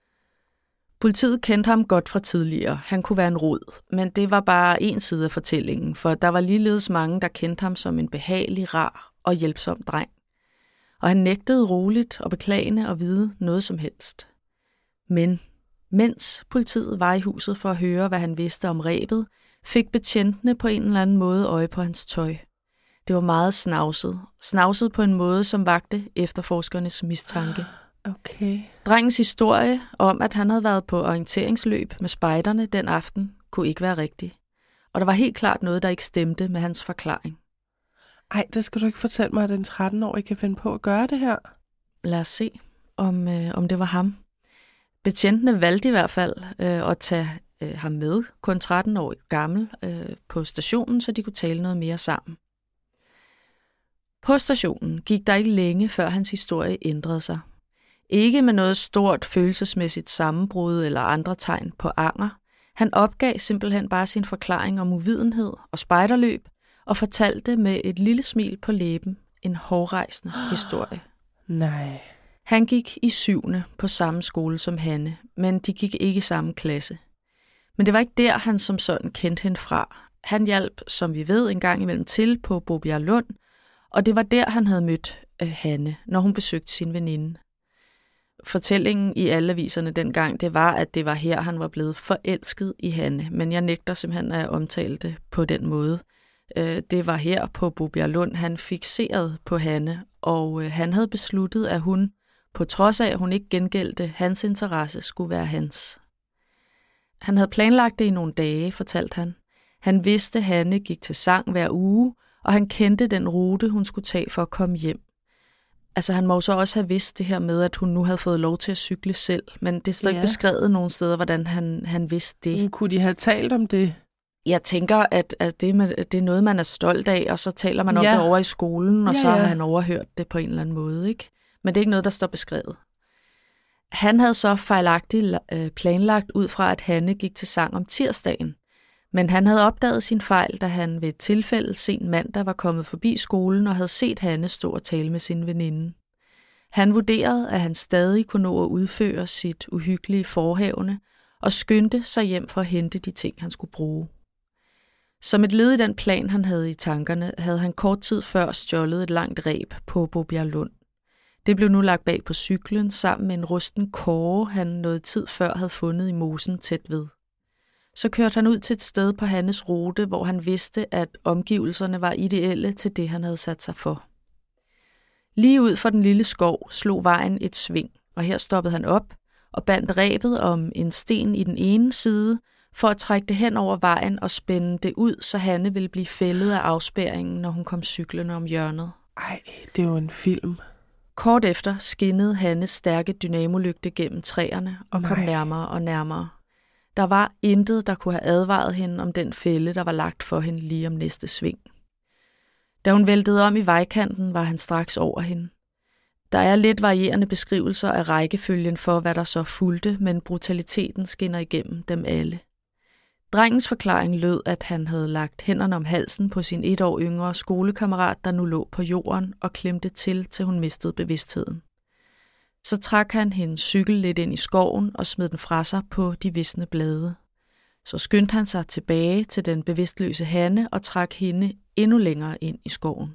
Politiet kendte ham godt fra tidligere. Han kunne være en rod, men det var bare en side af fortællingen, for der var ligeledes mange, der kendte ham som en behagelig, rar og hjælpsom dreng. Og han nægtede roligt og beklagende at vide noget som helst. Men mens politiet var i huset for at høre, hvad han vidste om rebet, fik betjentene på en eller anden måde øje på hans tøj. Det var meget snavset. Snavset på en måde, som vakte efterforskernes mistanke. Okay. Drengens historie om, at han havde været på orienteringsløb med spejderne den aften, kunne ikke være rigtig. Og der var helt klart noget, der ikke stemte med hans forklaring. Ej, det skal du ikke fortælle mig, at en tretten-årig kan finde på at gøre det her. Lad os se, om, øh, om det var ham. Betjentene valgte i hvert fald øh, at tage øh, ham med, kun tretten år gammel, øh, på stationen, så de kunne tale noget mere sammen. På stationen gik der ikke længe, før hans historie ændrede sig. Ikke med noget stort følelsesmæssigt sammenbrud eller andre tegn på anger. Han opgav simpelthen bare sin forklaring om uvidenhed og spejderløb, og fortalte med et lille smil på læben en hårrejsende historie. Nej. Han gik i syvende på samme skole som Hanne, men de gik ikke i samme klasse. Men det var ikke der, han som sådan kendte hende fra. Han hjalp, som vi ved, en gang imellem til på Bobjerg Lund, og det var der, han havde mødt øh, Hanne, når hun besøgte sin veninde. Fortællingen i alle aviserne dengang, det var, at det var her, han var blevet forelsket i Hanne, men jeg nægter simpelthen at omtale det på den måde. Det var her på Bobjerg Lund, han fikserede på Hanne, og han havde besluttet, at hun, på trods af at hun ikke gengældte hans interesse, skulle være hans. Han havde planlagt det i nogle dage, fortalte han. Han vidste, at Hanne gik til sang hver uge, og han kendte den rute, hun skulle tage for at komme hjem. Altså han må så også have vidst det her med, at hun nu havde fået lov til at cykle selv, men det står ikke ja. beskrevet nogen steder, hvordan han, han vidste det. Men kunne de have talt om det? Jeg tænker, at, at det, med, det er noget, man er stolt af, og så taler man om ja. det over i skolen, og ja, så har ja. han overhørt det på en eller anden måde, ikke? Men det er ikke noget, der står beskrevet. Han havde så fejlagtigt planlagt ud fra, at Hanne gik til sang om tirsdagen. Men han havde opdaget sin fejl, da han ved et tilfælde sent mandag var kommet forbi skolen og havde set Hanne stå og tale med sin veninde. Han vurderede, at han stadig kunne nå at udføre sit uhyggelige forhævne og skyndte sig hjem for at hente de ting, han skulle bruge. Som et led i den plan, han havde i tankerne, havde han kort tid før stjålet et langt reb på Bobjerglund. Det blev nu lagt bag på cyklen sammen med en rusten kåre, han noget tid før havde fundet i mosen tæt ved. Så kørte han ud til et sted på Hannes rute, hvor han vidste, at omgivelserne var ideelle til det, han havde sat sig for. Lige ud for den lille skov slog vejen et sving, og her stoppede han op og bandt rebet om en sten i den ene side, for at trække det hen over vejen og spænde det ud, så Hanne ville blive fældet af afspærringen, når hun kom cyklerne om hjørnet. Ej, det er jo en film. Kort efter skinnede Hannes stærke dynamolygte gennem træerne og kom Nej. nærmere og nærmere. Der var intet, der kunne have advaret hende om den fælde, der var lagt for hende lige om næste sving. Da hun væltede om i vejkanten, var han straks over hende. Der er lidt varierende beskrivelser af rækkefølgen for, hvad der så fulgte, men brutaliteten skinner igennem dem alle. Drengens forklaring lød, at han havde lagt hænderne om halsen på sin et år yngre skolekammerat, der nu lå på jorden og klemte til, til hun mistede bevidstheden. Så trak han hendes cykel lidt ind i skoven og smed den fra sig på de visne blade. Så skyndte han sig tilbage til den bevidstløse Hanne og trak hende endnu længere ind i skoven.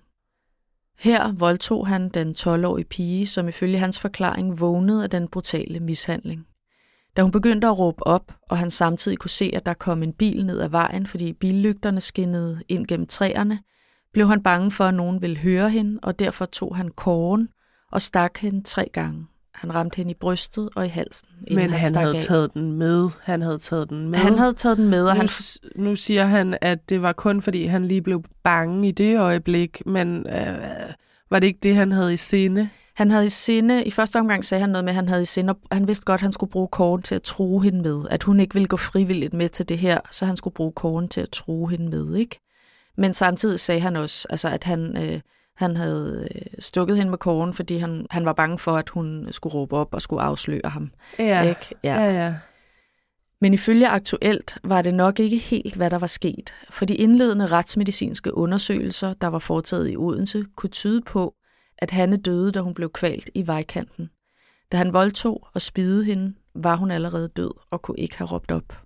Her voldtog han den tolv-årige pige, som ifølge hans forklaring vågnede af den brutale mishandling. Da hun begyndte at råbe op, og han samtidig kunne se, at der kom en bil ned ad vejen, fordi billygterne skinnede ind gennem træerne, blev han bange for, at nogen ville høre hende, og derfor tog han kåren og stak hende tre gange. Han ramte hende i brystet og i halsen. Men han, han havde af. taget den med. Han havde taget den med. Han havde taget den med, og nu, han... nu siger han, at det var kun fordi, han lige blev bange i det øjeblik, men øh, var det ikke det, han havde i sinde? Han havde i sinde, i første omgang sagde han noget med, at han havde i sinde, og han vidste godt, at han skulle bruge kåren til at true hende med. At hun ikke ville gå frivilligt med til det her, så han skulle bruge kåren til at true hende med, ikke? Men samtidig sagde han også, altså, at han, øh, han havde stukket hende med kåren, fordi han, han var bange for, at hun skulle råbe op og skulle afsløre ham. Ja, ikke? Ja. ja, ja. Men ifølge Aktuelt var det nok ikke helt, hvad der var sket, for de indledende retsmedicinske undersøgelser, der var foretaget i Odense, kunne tyde på, at Hanne døde, da hun blev kvalt i vejkanten. Da han voldtog og spidede hende, var hun allerede død og kunne ikke have råbt op.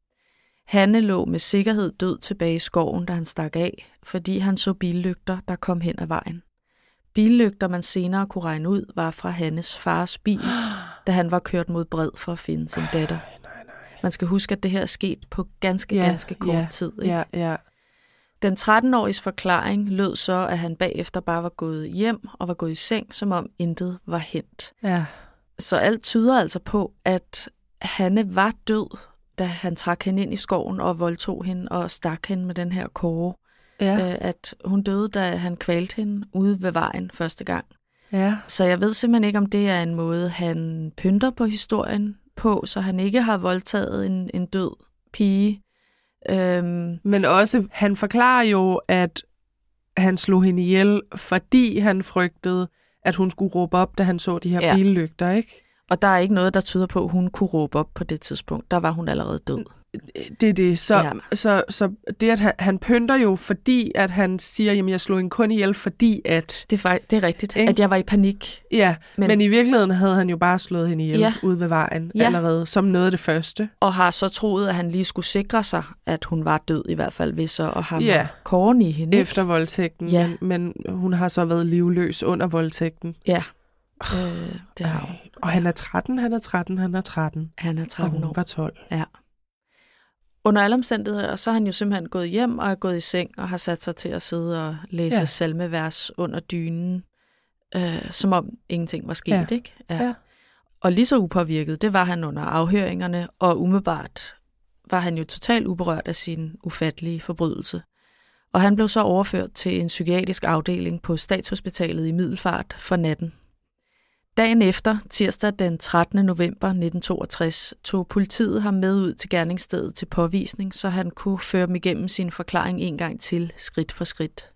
Hanne lå med sikkerhed død tilbage i skoven, da han stak af, fordi han så billygter, der kom hen ad vejen. Billygter, man senere kunne regne ud, var fra Hannes fars bil, da han var kørt mod Bred for at finde sin datter. Man skal huske, at det her er sket på ganske, ja, ganske kort ja, tid. Ikke? Ja, ja. Den tretten-åriges forklaring lød så, at han bagefter bare var gået hjem og var gået i seng, som om intet var hændt. Ja. Så alt tyder altså på, at Hanne var død, da han trak hende ind i skoven og voldtog hende og stak hende med den her kåre. Ja. Øh, at hun døde, da han kvalte hende ude ved vejen første gang. Ja. Så jeg ved simpelthen ikke, om det er en måde, han pynter på historien på, så han ikke har voldtaget en, en død pige. Øhm. Men også, han forklarer jo, at han slog hende ihjel, fordi han frygtede, at hun skulle råbe op, da han så de her ja. billygter, ikke? Og der er ikke noget, der tyder på, at hun kunne råbe op på det tidspunkt. Der var hun allerede død. Det er det. Så, ja. så, så det, at han, han pynter jo, fordi at han siger, jamen jeg slog en kun ihjel, fordi at... Det er, det er rigtigt, ikke? At jeg var i panik. Ja, men, men i virkeligheden havde han jo bare slået hende ihjel ja. ude ved vejen ja. allerede, som noget af det første. Og har så troet, at han lige skulle sikre sig, at hun var død i hvert fald, ved så at have ja. kåren i hende. Efter voldtægten, ja. men, men hun har så været livløs under voldtægten. Ja. Øh, det har hun. Og han er tretten, han er tretten, han er tretten. Han er tretten og hun år. var tolv. Ja. Under alle omstændigheder, så har han jo simpelthen gået hjem og er gået i seng og har sat sig til at sidde og læse ja. salmevers under dynen, øh, som om ingenting var sket, ja. ikke? Ja. ja. Og lige så upåvirket, det var han under afhøringerne, og umiddelbart var han jo totalt uberørt af sin ufattelige forbrydelse. Og han blev så overført til en psykiatrisk afdeling på Statshospitalet i Middelfart for natten. Dagen efter, tirsdag den trettende november nitten toogtres, tog politiet ham med ud til gerningsstedet til påvisning, så han kunne føre dem igennem sin forklaring en gang til, skridt for skridt.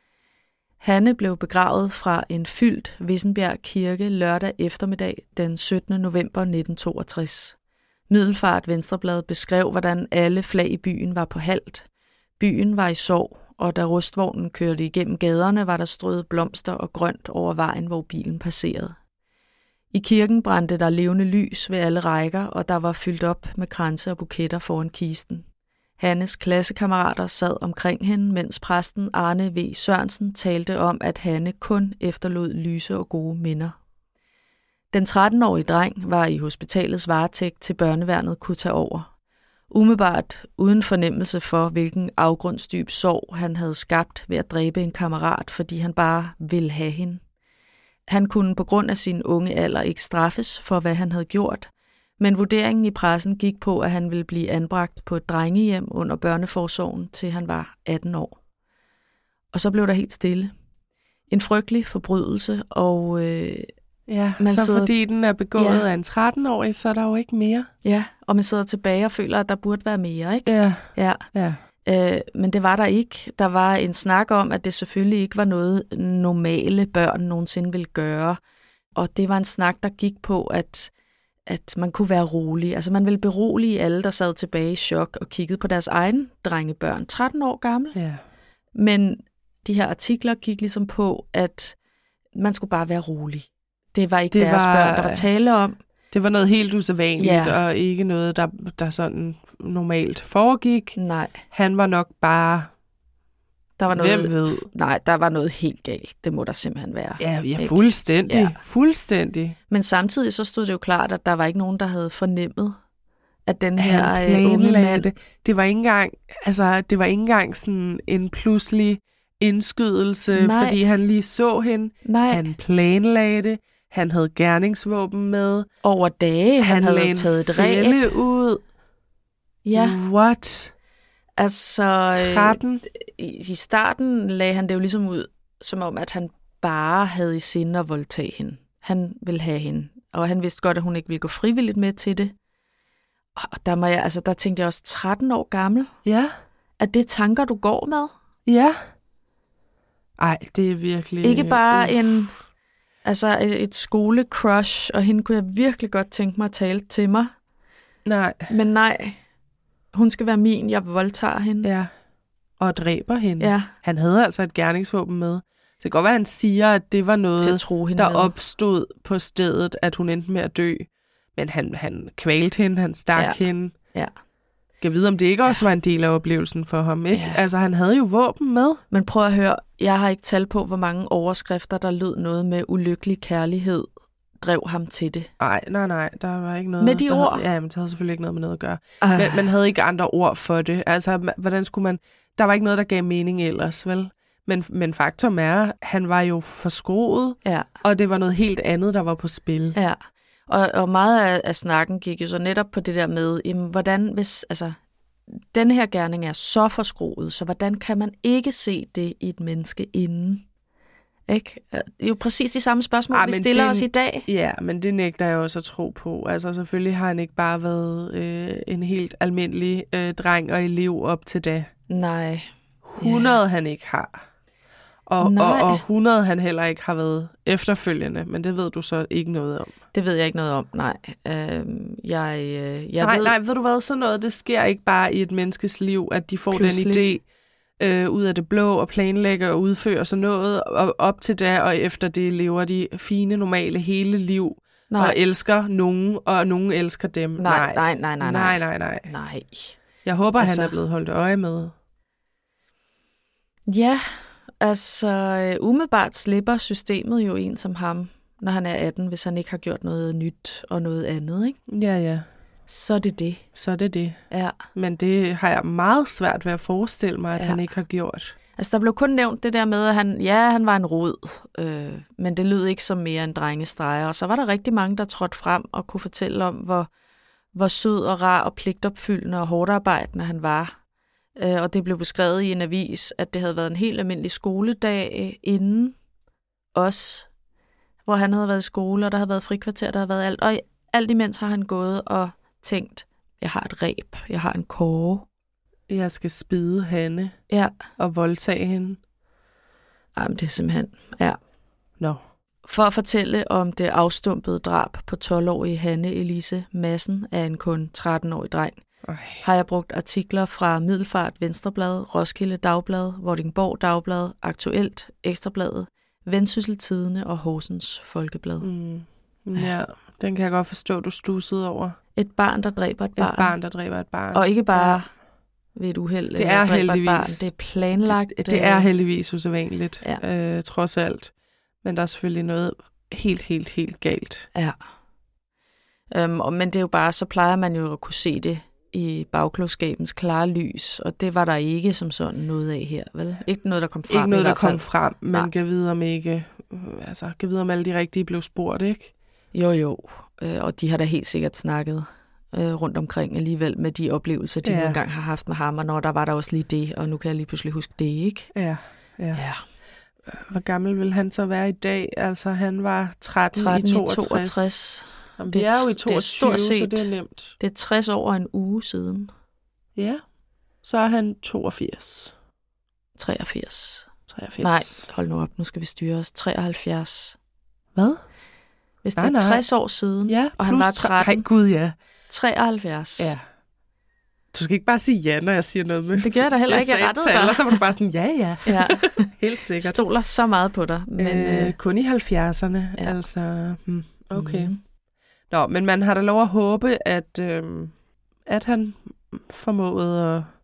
Hanne blev begravet fra en fyldt Vissenbjerg Kirke lørdag eftermiddag den syttende november nitten toogtres. Middelfart Venstreblad beskrev, hvordan alle flag i byen var på halt. Byen var i sorg, og da rustvognen kørte igennem gaderne, var der strøget blomster og grønt over vejen, hvor bilen passerede. I kirken brændte der levende lys ved alle rækker, og der var fyldt op med kranse og buketter foran kisten. Hannes klassekammerater sad omkring hende, mens præsten Arne V. Sørensen talte om, at Hanne kun efterlod lyse og gode minder. Den tretten-årige dreng var i hospitalets varetægt, til børneværnet kunne tage over. Umiddelbart uden fornemmelse for, hvilken afgrundsdyb sorg han havde skabt ved at dræbe en kammerat, fordi han bare ville have hende. Han kunne på grund af sin unge alder ikke straffes for, hvad han havde gjort, men vurderingen i pressen gik på, at han ville blive anbragt på et drengehjem under børneforsorgen, til han var atten år. Og så blev der helt stille. En frygtelig forbrydelse, og øh, ja, man så sidder, fordi den er begået ja. af en tretten-årig, så er der jo ikke mere. Ja, og man sidder tilbage og føler, at der burde være mere, ikke? Ja, ja. ja. Øh, men det var der ikke. Der var en snak om, at det selvfølgelig ikke var noget, normale børn nogensinde ville gøre. Og det var en snak, der gik på, at, at man kunne være rolig. Altså man ville berolige alle, der sad tilbage i chok og kiggede på deres egne drengebørn. tretten år gammel. Ja. Men de her artikler gik ligesom på, at man skulle bare være rolig. Det var ikke det deres var, børn, der var tale om. Det var noget helt usædvanligt, ja. og ikke noget, der, der sådan normalt foregik. Nej. Han var nok bare... Der var noget, hvem ved? Nej, der var noget helt galt. Det må der simpelthen være. Ja, ja fuldstændig. Ja. Fuldstændig. Men samtidig så stod det jo klart, at der var ikke nogen, der havde fornemmet, at den her han unge mand... Det. Det var ikke engang, altså, det var ikke engang sådan en pludselig indskydelse, Nej. fordi han lige så hende. Nej. Han planlagde det. Han havde gerningsvåben med. Over dage. Han, han havde taget et ræb ud. Ja. What? Altså, tretten i, i starten lagde han det jo ligesom ud, som om, at han bare havde i sinde at voldtage hende. Han ville have hende. Og han vidste godt, at hun ikke ville gå frivilligt med til det. Og der, må jeg, altså, der tænkte jeg også, tretten år gammel. Ja. Er det tanker, du går med? Ja. Ej, det er virkelig... Ikke bare uh. en... Altså et, et skolecrush, og hende kunne jeg virkelig godt tænke mig at tale til mig. Nej. Men nej, hun skal være min, jeg voldtager hende. Ja, og dræber hende. Ja. Han havde altså et gerningsvåben med. Det kan godt være, at han siger, at det var noget, der med. opstod på stedet, at hun endte med at dø. Men han, han kvalte hende, han stak ja. hende. Ja. Jeg ved, om det ikke også var en del af oplevelsen for ham, ikke? Ja. Altså, han havde jo våben med. Men prøv at høre, jeg har ikke tal på, hvor mange overskrifter, der lød noget med ulykkelig kærlighed, drev ham til det. Nej, nej, nej, der var ikke noget... Med de ord? Havde, ja, men det havde selvfølgelig ikke noget med noget at gøre. Uh. Men man havde ikke andre ord for det. Altså, hvordan skulle man... Der var ikke noget, der gav mening ellers, vel? Men, men faktum er, han var jo forskroet, ja. og det var noget helt andet, der var på spil. Ja, og, og meget af, af snakken gik jo så netop på det der med, jamen, hvordan hvis... altså den her gerning er så forskroet, så hvordan kan man ikke se det i et menneske inden? Ikke? Det er jo præcis de samme spørgsmål, ah, vi stiller det, os i dag. Ja, men det nægter jeg også at tro på. Altså selvfølgelig har han ikke bare været øh, en helt almindelig øh, dreng og elev op til det. Nej. hundrede ja. Han ikke har. Og, og, og hundrede han heller ikke har været efterfølgende, men det ved du så ikke noget om. Det ved jeg ikke noget om, nej. Øh, jeg, øh, jeg nej, ved... nej, ved du hvad, sådan noget, det sker ikke bare i et menneskes liv, at de får Pludselig. den idé øh, ud af det blå og planlægger og udfører sådan noget, og op til det, og efter det lever de fine, normale hele liv, nej. og elsker nogen, og nogen elsker dem. Nej, nej, nej, nej. Nej, nej, nej. nej. Jeg håber, altså... han er blevet holdt øje med. Ja, altså umiddelbart slipper systemet jo en som ham, når han er atten, hvis han ikke har gjort noget nyt og noget andet, ikke? Ja, ja. Så er det det. Så er det det. Ja. Men det har jeg meget svært ved at forestille mig, at ja. han ikke har gjort. Altså, der blev kun nævnt det der med, at han, ja, han var en rod, øh, men det lød ikke som mere en drengestreger. Og så var der rigtig mange, der trådte frem og kunne fortælle om, hvor, hvor sød og rar og pligtopfyldende og hårdt arbejdende han var. Øh, og det blev beskrevet i en avis, at det havde været en helt almindelig skoledag inden os, hvor han havde været i skole, og der havde været frikvarter, der havde været alt. Og alt imens har han gået og tænkt, jeg har et reb, jeg har en kåre. Jeg skal spide Hanne ja. og voldtage hende. Jamen, det er simpelthen, ja. Nå. For at fortælle om det afstumpede drab på tolv-årige Hanne Elise Madsen af en kun tretten-årig dreng, Ej. har jeg brugt artikler fra Middelfart Venstreblad, Roskilde Dagblad, Vordingborg Dagblad, Aktuelt, Ekstrabladet, Vendsyssel Tidende og Horsens Folkeblad. Mm. Ja, den kan jeg godt forstå, du stussede over. Et barn, der dræber et barn. Et barn, der dræber et barn. Og ikke bare ja. ved et uheld. Det er heldigvis. Barn. Det er planlagt. Det, det er heldigvis usædvanligt, ja. øh, trods alt. Men der er selvfølgelig noget helt, helt, helt galt. Ja. Øhm, og, men det er jo bare, så plejer man jo at kunne se det i bagklogskabens klare lys, og det var der ikke som sådan noget af her, vel? Ikke noget, der kom frem. Ikke noget, i der hvert fald. kom frem, men ja. Kan vide om ikke, øh, altså, kan vide om alle de rigtige blev spurgt, ikke? Jo, jo. Øh, og de har da helt sikkert snakket øh, rundt omkring alligevel med de oplevelser, de ja. engang har haft med ham, og når der var der også lige det, og nu kan jeg lige pludselig huske det, ikke? Ja, ja. ja. Hvor gammel vil han så være i dag? Altså, han var tretten, tretten i toogtres. Jamen, vi er jo i toogtyve, set, så det er nemt. Det er tres år og en uge siden. Ja, så er han toogfirs. treogfirs. treogfirs. Nej, hold nu op, nu skal vi styre os. treoghalvfjerds. Hvad? Hvis det nej, er tres nej. år siden, ja, og han var tretten. Nej, gud ja. treoghalvfjerds. Ja. Du skal ikke bare sige ja, når jeg siger noget med. Det gør jeg da heller ikke, jeg rettede dig. Ellers så var du bare sådan, ja, ja. ja. Helt sikkert. Stoler så meget på dig. Men, øh, øh, kun i halvfjerdserne, ja. Altså. Hmm, okay. Mm. Nå, men man har da lov at håbe, at, øh, at han formåede at...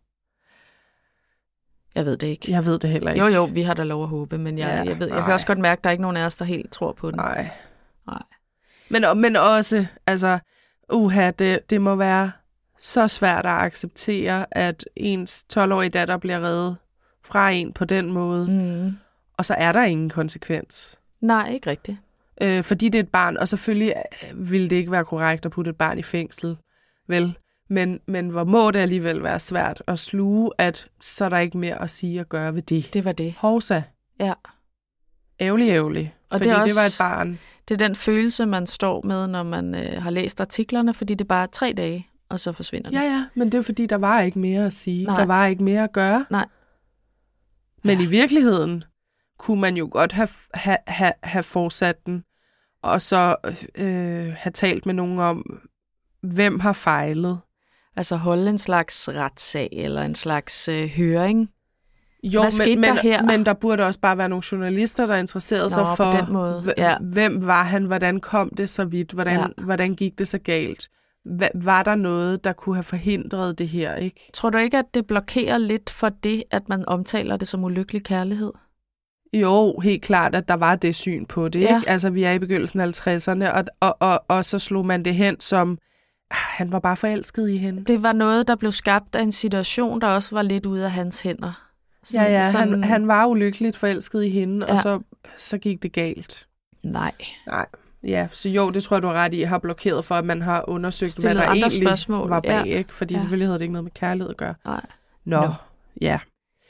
Jeg ved det ikke. Jeg ved det heller ikke. Jo, jo, vi har da lov at håbe, men jeg, ja, jeg, ved, jeg kan også godt mærke, at der er ikke nogen af os, der helt tror på den. Nej. Nej. Men, men også, altså, uha, det, det må være så svært at acceptere, at ens tolv-årige datter bliver reddet fra en på den måde, mm. og så er der ingen konsekvens. Nej, ikke rigtigt. Øh, fordi det er et barn, og selvfølgelig ville det ikke være korrekt at putte et barn i fængsel, vel? Men, men hvor må det alligevel være svært at sluge, at så er der ikke mere at sige og gøre ved det. Det var det. Hovsa. Ja. Ærgerlig, ærgerlig. Og fordi det, også, det var et barn. Det er den følelse, man står med, når man øh, har læst artiklerne, fordi det er bare tre dage, og så forsvinder det. Ja, ja, men det er fordi, der var ikke mere at sige. Nej. Der var ikke mere at gøre. Nej. Men ja. I virkeligheden kunne man jo godt have, have, have, have fortsat den, og så øh, have talt med nogen om, hvem har fejlet. Altså holde en slags retssag, eller en slags øh, høring. Jo, Hvad men, men, der her? men der burde også bare være nogle journalister, der interesserede Nå, sig for, den måde. Ja. hvem var han, hvordan kom det så vidt, hvordan, ja. hvordan gik det så galt. Var der noget, der kunne have forhindret det her, ikke? Tror du ikke, at det blokerer lidt for det, at man omtaler det som ulykkelig kærlighed? Jo, helt klart, at der var det syn på det, ja. ikke? Altså, vi er i begyndelsen af halvtredserne, og, og, og, og så slog man det hen som, ah, han var bare forelsket i hende. Det var noget, der blev skabt af en situation, der også var lidt ude af hans hænder. Sådan, ja, ja, sådan... han, han var ulykkeligt forelsket i hende, ja. Og så, så gik det galt. Nej. Nej. Ja, så jo, det tror jeg, du har ret i, har blokeret for, at man har undersøgt, Stillet hvad der egentlig spørgsmål. var bag, ja. ikke? Fordi ja. selvfølgelig havde det ikke noget med kærlighed at gøre. Nej. Nå, Nå, ja.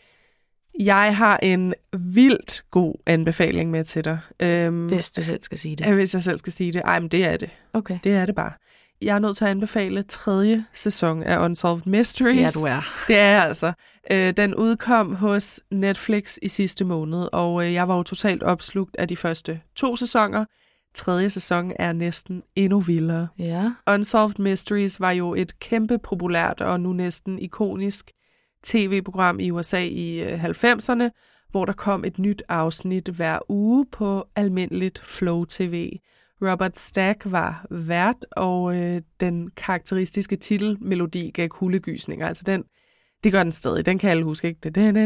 Jeg har en vildt god anbefaling med til dig. Øhm, hvis du selv skal sige det. Hvis jeg selv skal sige det. Ej, men det er det. Okay. Det er det bare. Jeg er nødt til at anbefale tredje sæson af Unsolved Mysteries. Ja, du er. Det er jeg altså. Øh, den udkom hos Netflix i sidste måned, og øh, jeg var jo totalt opslugt af de første to sæsoner. Tredje sæson er næsten endnu vildere. Ja. Unsolved Mysteries var jo et kæmpe populært og nu næsten ikonisk tv-program i U S A i øh, halvfemserne, hvor der kom et nyt afsnit hver uge på almindeligt Flow T V. Robert Stack var vært, og øh, den karakteristiske titelmelodi gav kuldegysninger. Altså den, det gør den stadig. Den kan alle huske, ikke?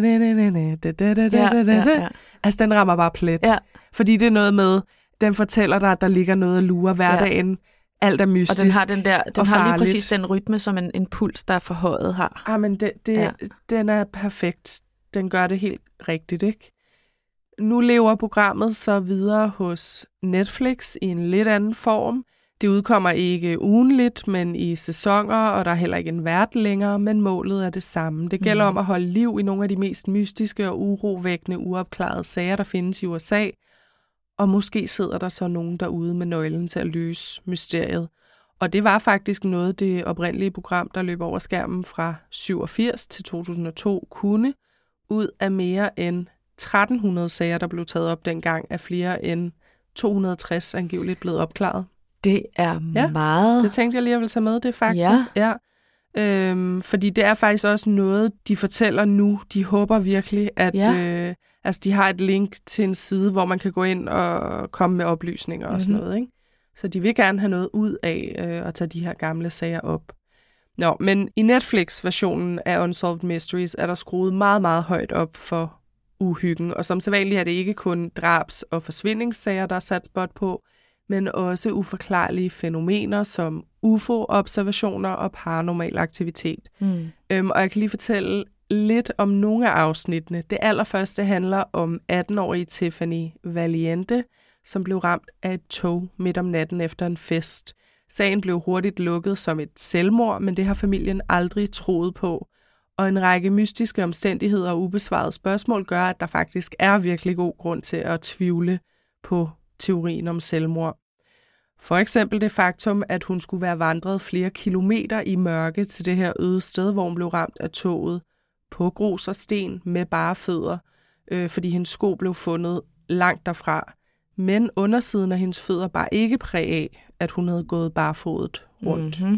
Altså den rammer bare plet. Ja. Fordi det er noget med, den fortæller dig, at der ligger noget at lure hverdagen. Ja. Alt er mystisk. Og den har den der, den og har lige præcis den rytme, som en, en puls, der er forhøjet har. Ah, men det, det, ja. den er perfekt. Den gør det helt rigtigt, ikke? Nu lever programmet så videre hos Netflix i en lidt anden form. Det udkommer ikke ugenligt, men i sæsoner, og der er heller ikke en vært længere, men målet er det samme. Det gælder mm. om at holde liv i nogle af de mest mystiske og urovækkende, uopklarede sager, der findes i U S A. Og måske sidder der så nogen derude med nøglen til at løse mysteriet. Og det var faktisk noget, det oprindelige program, der løb over skærmen fra syvogfirs til to tusind og to, kunne ud af mere end tretten hundrede sager, der blev taget op dengang af flere end to hundrede og tres angiveligt blevet opklaret. Det er ja, meget... det tænkte jeg lige, at jeg ville tage med, det fakta. Ja. ja. Øhm, fordi det er faktisk også noget, de fortæller nu. De håber virkelig, at ja. øh, altså, de har et link til en side, hvor man kan gå ind og komme med oplysninger og sådan mm-hmm. noget. Ikke? Så de vil gerne have noget ud af øh, at tage de her gamle sager op. Nå, men i Netflix-versionen af Unsolved Mysteries er der skruet meget, meget højt op for uhyggen. Og som sædvanligt er det ikke kun drabs- og forsvindingssager, der er sat spot på, men også uforklarlige fænomener som U F O-observationer og paranormal aktivitet. Mm. Øhm, og jeg kan lige fortælle lidt om nogle af afsnittene. Det allerførste handler om atten-årige Tiffany Valiente, som blev ramt af et tog midt om natten efter en fest. Sagen blev hurtigt lukket som et selvmord, men det har familien aldrig troet på. Og en række mystiske omstændigheder og ubesvarede spørgsmål gør, at der faktisk er virkelig god grund til at tvivle på teorien om selvmord. For eksempel det faktum, at hun skulle være vandret flere kilometer i mørke til det her øde sted, hvor hun blev ramt af toget på grus og sten med bare fødder, øh, fordi hendes sko blev fundet langt derfra. Men undersiden af hendes fødder bar ikke præg af, at hun havde gået barfodet rundt. Mm-hmm.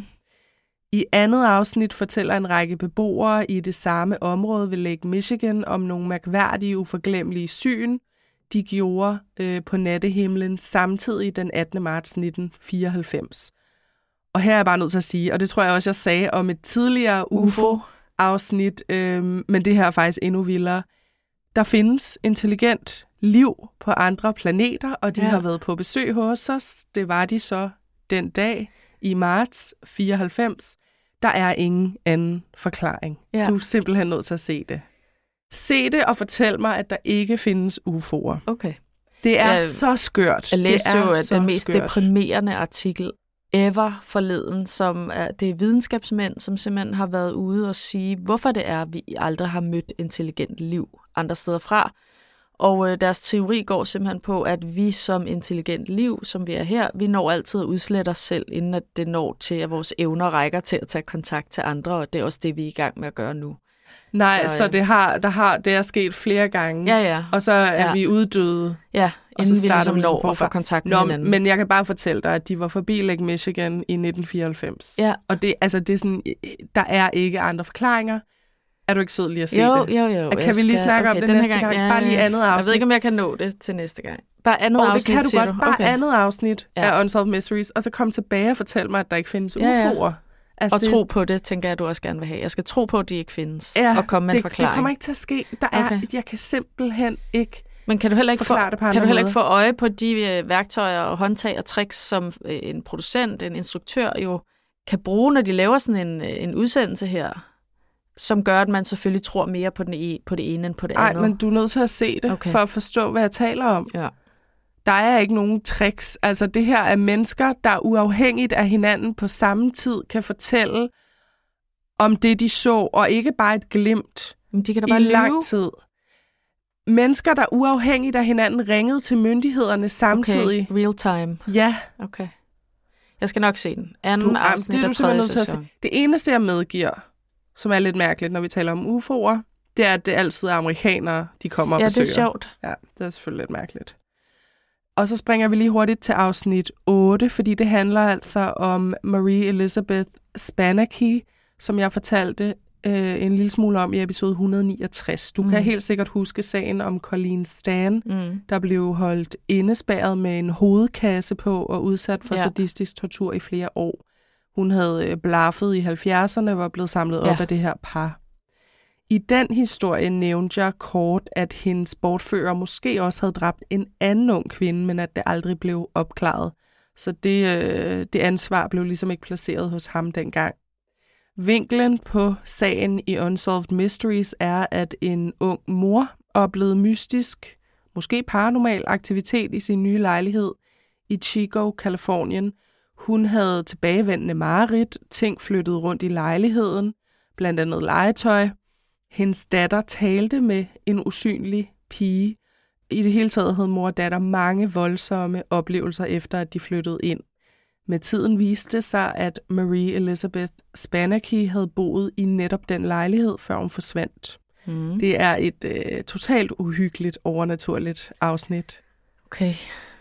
I andet afsnit fortæller en række beboere i det samme område ved Lake Michigan om nogle mærkværdige, uforglemmelige syn, de gjorde øh, på nattehimlen samtidig den attende marts nitten fireoghalvfems. Og her er jeg bare nødt til at sige, og det tror jeg også, jeg sagde om et tidligere U F O-afsnit, øh, men det her er faktisk endnu vildere. Der findes intelligent liv på andre planeter, og de ja. har været på besøg hos os. Det var de så den dag i marts fireoghalvfems. Der er ingen anden forklaring. Ja. Du er simpelthen nødt til at se det. Se det og fortæl mig, at der ikke findes U F O'er. Okay. Det er jeg, så skørt. Jeg læste jo den mest skørt. deprimerende artikel ever forleden, som er, det er videnskabsmænd, som simpelthen har været ude og sige, hvorfor det er, at vi aldrig har mødt intelligent liv andre steder fra. Og øh, deres teori går simpelthen på, at vi som intelligent liv, som vi er her, vi når altid at udslette os selv, inden at det når til, at vores evner rækker til at tage kontakt til andre, og det er også det, vi er i gang med at gøre nu. Nej, så, så, så det, har, der har, det er sket flere gange, ja, ja. og så er ja. vi uddøde. Ja, og så inden vi ligesom ligesom når at få kontakt med Nå, hinanden. Men jeg kan bare fortælle dig, at de var forbi Lake Michigan i nitten fireoghalvfems. Ja. Og det, altså, det er sådan, der er ikke andre forklaringer. Er du ikke sød lige at se jo, det? Jo, jo, jo. Kan vi lige skal, snakke okay, om det næste gang? gang? Ja, Bare lige andet afsnit. Jeg ved ikke, om jeg kan nå det til næste gang. Bare andet oh, afsnit, det kan du siger godt. du? Bare okay. andet afsnit ja. af Unsolved Mysteries, og så komme tilbage og fortælle mig, at der ikke findes ja, ja. U F O'er. Altså, og tro på det, tænker jeg, at du også gerne vil have. Jeg skal tro på, at de ikke findes, ja, og komme med det, en forklaring. Det kommer ikke til at ske. Der er, okay. Jeg kan simpelthen ikke Men kan du heller ikke, få, kan du heller ikke få øje på de øh, værktøjer og håndtag og tricks, som øh, en producent, en instruktør jo kan bruge, når de laver sådan en, en udsendelse her, som gør, at man selvfølgelig tror mere på, den e- på det ene end på det Ej, andet? Nej, men du er nødt til at se det, okay. for at forstå, hvad jeg taler om. Ja. Der er ikke nogen tricks. Altså, det her er mennesker, der uafhængigt af hinanden på samme tid kan fortælle om det, de så, og ikke bare et glimt men de kan da bare i lyve. lang tid. Mennesker, der uafhængigt af hinanden ringede til myndighederne samtidig. Okay, real time. Ja. Okay. Jeg skal nok se den. Anden du, afsnit det, af tredje sæson. Det eneste, jeg medgiver, som er lidt mærkeligt, når vi taler om U F O'er, det er, at det altid er amerikanere, de kommer og ja, besøger. Ja, det er sjovt. Ja, det er selvfølgelig lidt mærkeligt. Og så springer vi lige hurtigt til afsnit otte, fordi det handler altså om Marie Elizabeth Spanacki, som jeg fortalte øh, en lille smule om i episode et hundrede niogtres. Du mm. kan helt sikkert huske sagen om Colleen Stan, mm. der blev holdt indespærret med en hovedkasse på og udsat for ja. sadistisk tortur i flere år. Hun havde blaffet i halvfjerdserne og var blevet samlet op ja. af det her par. I den historie nævnte jeg kort, at hendes bortfører måske også havde dræbt en anden ung kvinde, men at det aldrig blev opklaret. Så det, øh, det ansvar blev ligesom ikke placeret hos ham dengang. Vinklen på sagen i Unsolved Mysteries er, at en ung mor oplevede mystisk, måske paranormal aktivitet i sin nye lejlighed i Chico, Californien. Hun havde tilbagevendende mareridt, ting flyttede rundt i lejligheden, blandt andet legetøj. Hendes datter talte med en usynlig pige. I det hele taget havde mor og datter mange voldsomme oplevelser efter, at de flyttede ind. Med tiden viste sig, at Marie Elizabeth Spanacki havde boet i netop den lejlighed, før hun forsvandt. Mm. Det er et øh, totalt uhyggeligt, overnaturligt afsnit. Okay. Ja.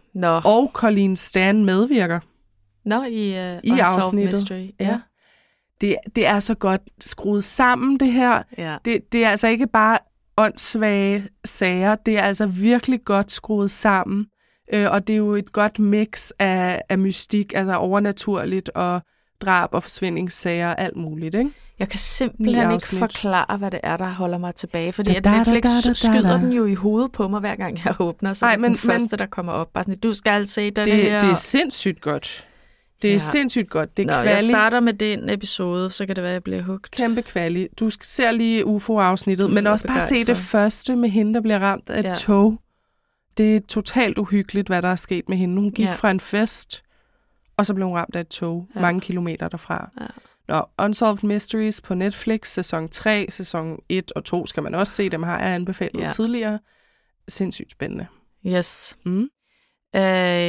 Nå. Og Colleen Stan medvirker. Nå, i, uh, I afsnittet. Mystery. Ja. Ja. Det, det er så godt skruet sammen, det her. Ja. Det, det er altså ikke bare åndssvage sager. Det er altså virkelig godt skruet sammen. Øh, og det er jo et godt mix af, af mystik, altså overnaturligt og drab og forsvindingssager og alt muligt, ikke? Jeg kan simpelthen ikke forklare, hvad det er, der holder mig tilbage, fordi at Netflix skyder den jo i hovedet på mig, hver gang jeg åbner, så Ej, men, det er den første, der kommer op. Bare sådan, du skal se den det, her. Det er sindssygt godt. Det er ja. sindssygt godt. Det er Nå, jeg starter med den episode, så kan det være, at jeg bliver hugt. Kæmpe kvali. Du ser lige U F O-afsnittet, men også bare se det første med hende, der bliver ramt af et ja. tog. Det er totalt uhyggeligt, hvad der er sket med hende. Hun gik ja. fra en fest, og så blev hun ramt af et tog, ja. mange kilometer derfra. Ja. Nå, Unsolved Mysteries på Netflix, sæson tre, sæson et og to skal man også se. Dem har jeg anbefalet ja. tidligere. Sindssygt spændende. Yes. Mm. Uh,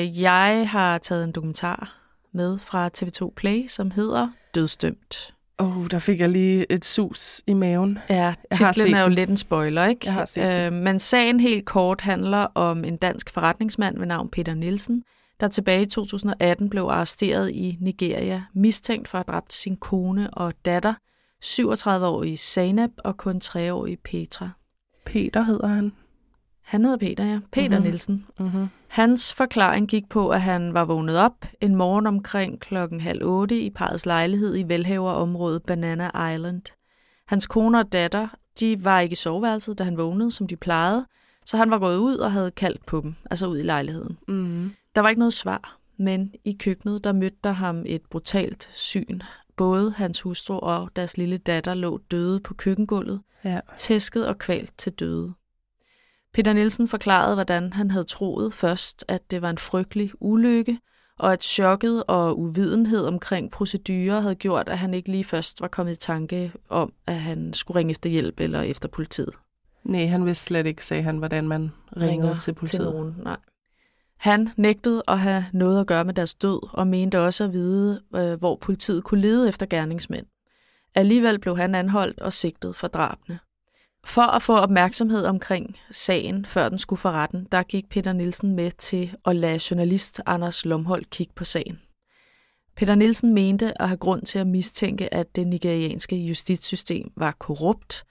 jeg har taget en dokumentar med fra T V to Play, som hedder Dødsdømt. Åh, oh, der fik jeg lige et sus i maven. Ja, titlen er jo lidt en spoiler, ikke? Jeg har set uh, men sagen helt kort handler om en dansk forretningsmand ved navn Peter Nielsen, der tilbage i to tusind og atten blev arresteret i Nigeria, mistænkt for at have dræbt sin kone og datter, syvogtredive-årige Zainab og kun tre-årige Petra. Peter hedder han. Han hedder Peter, ja. Peter uh-huh. Nielsen. Uh-huh. Hans forklaring gik på, at han var vågnet op en morgen omkring klokken halv otte i parrets lejlighed i velhaverområdet Banana Island. Hans kone og datter, de var ikke i soveværelset, da han vågnede, som de plejede, så han var gået ud og havde kaldt på dem, altså ud i lejligheden. Uh-huh. Der var ikke noget svar, men i køkkenet, der mødte der ham et brutalt syn. Både hans hustru og deres lille datter lå døde på køkkengulvet, ja. tæsket og kvalt til døde. Peter Nielsen forklarede, hvordan han havde troet først, at det var en frygtelig ulykke, og at chokket og uvidenhed omkring procedurer havde gjort, at han ikke lige først var kommet i tanke om, at han skulle ringe efter hjælp eller efter politiet. Nej, han vidste slet ikke, sagde han, hvordan man ringede Ringer til politiet. Til nogen, nej. Han nægtede at have noget at gøre med deres død, og mente også at vide, øh, hvor politiet kunne lede efter gerningsmænd. Alligevel blev han anholdt og sigtet for drabene. For at få opmærksomhed omkring sagen, før den skulle for retten, der gik Peter Nielsen med til at lade journalist Anders Lomholt kigge på sagen. Peter Nielsen mente at have grund til at mistænke, at det nigerianske justitssystem var korrupt,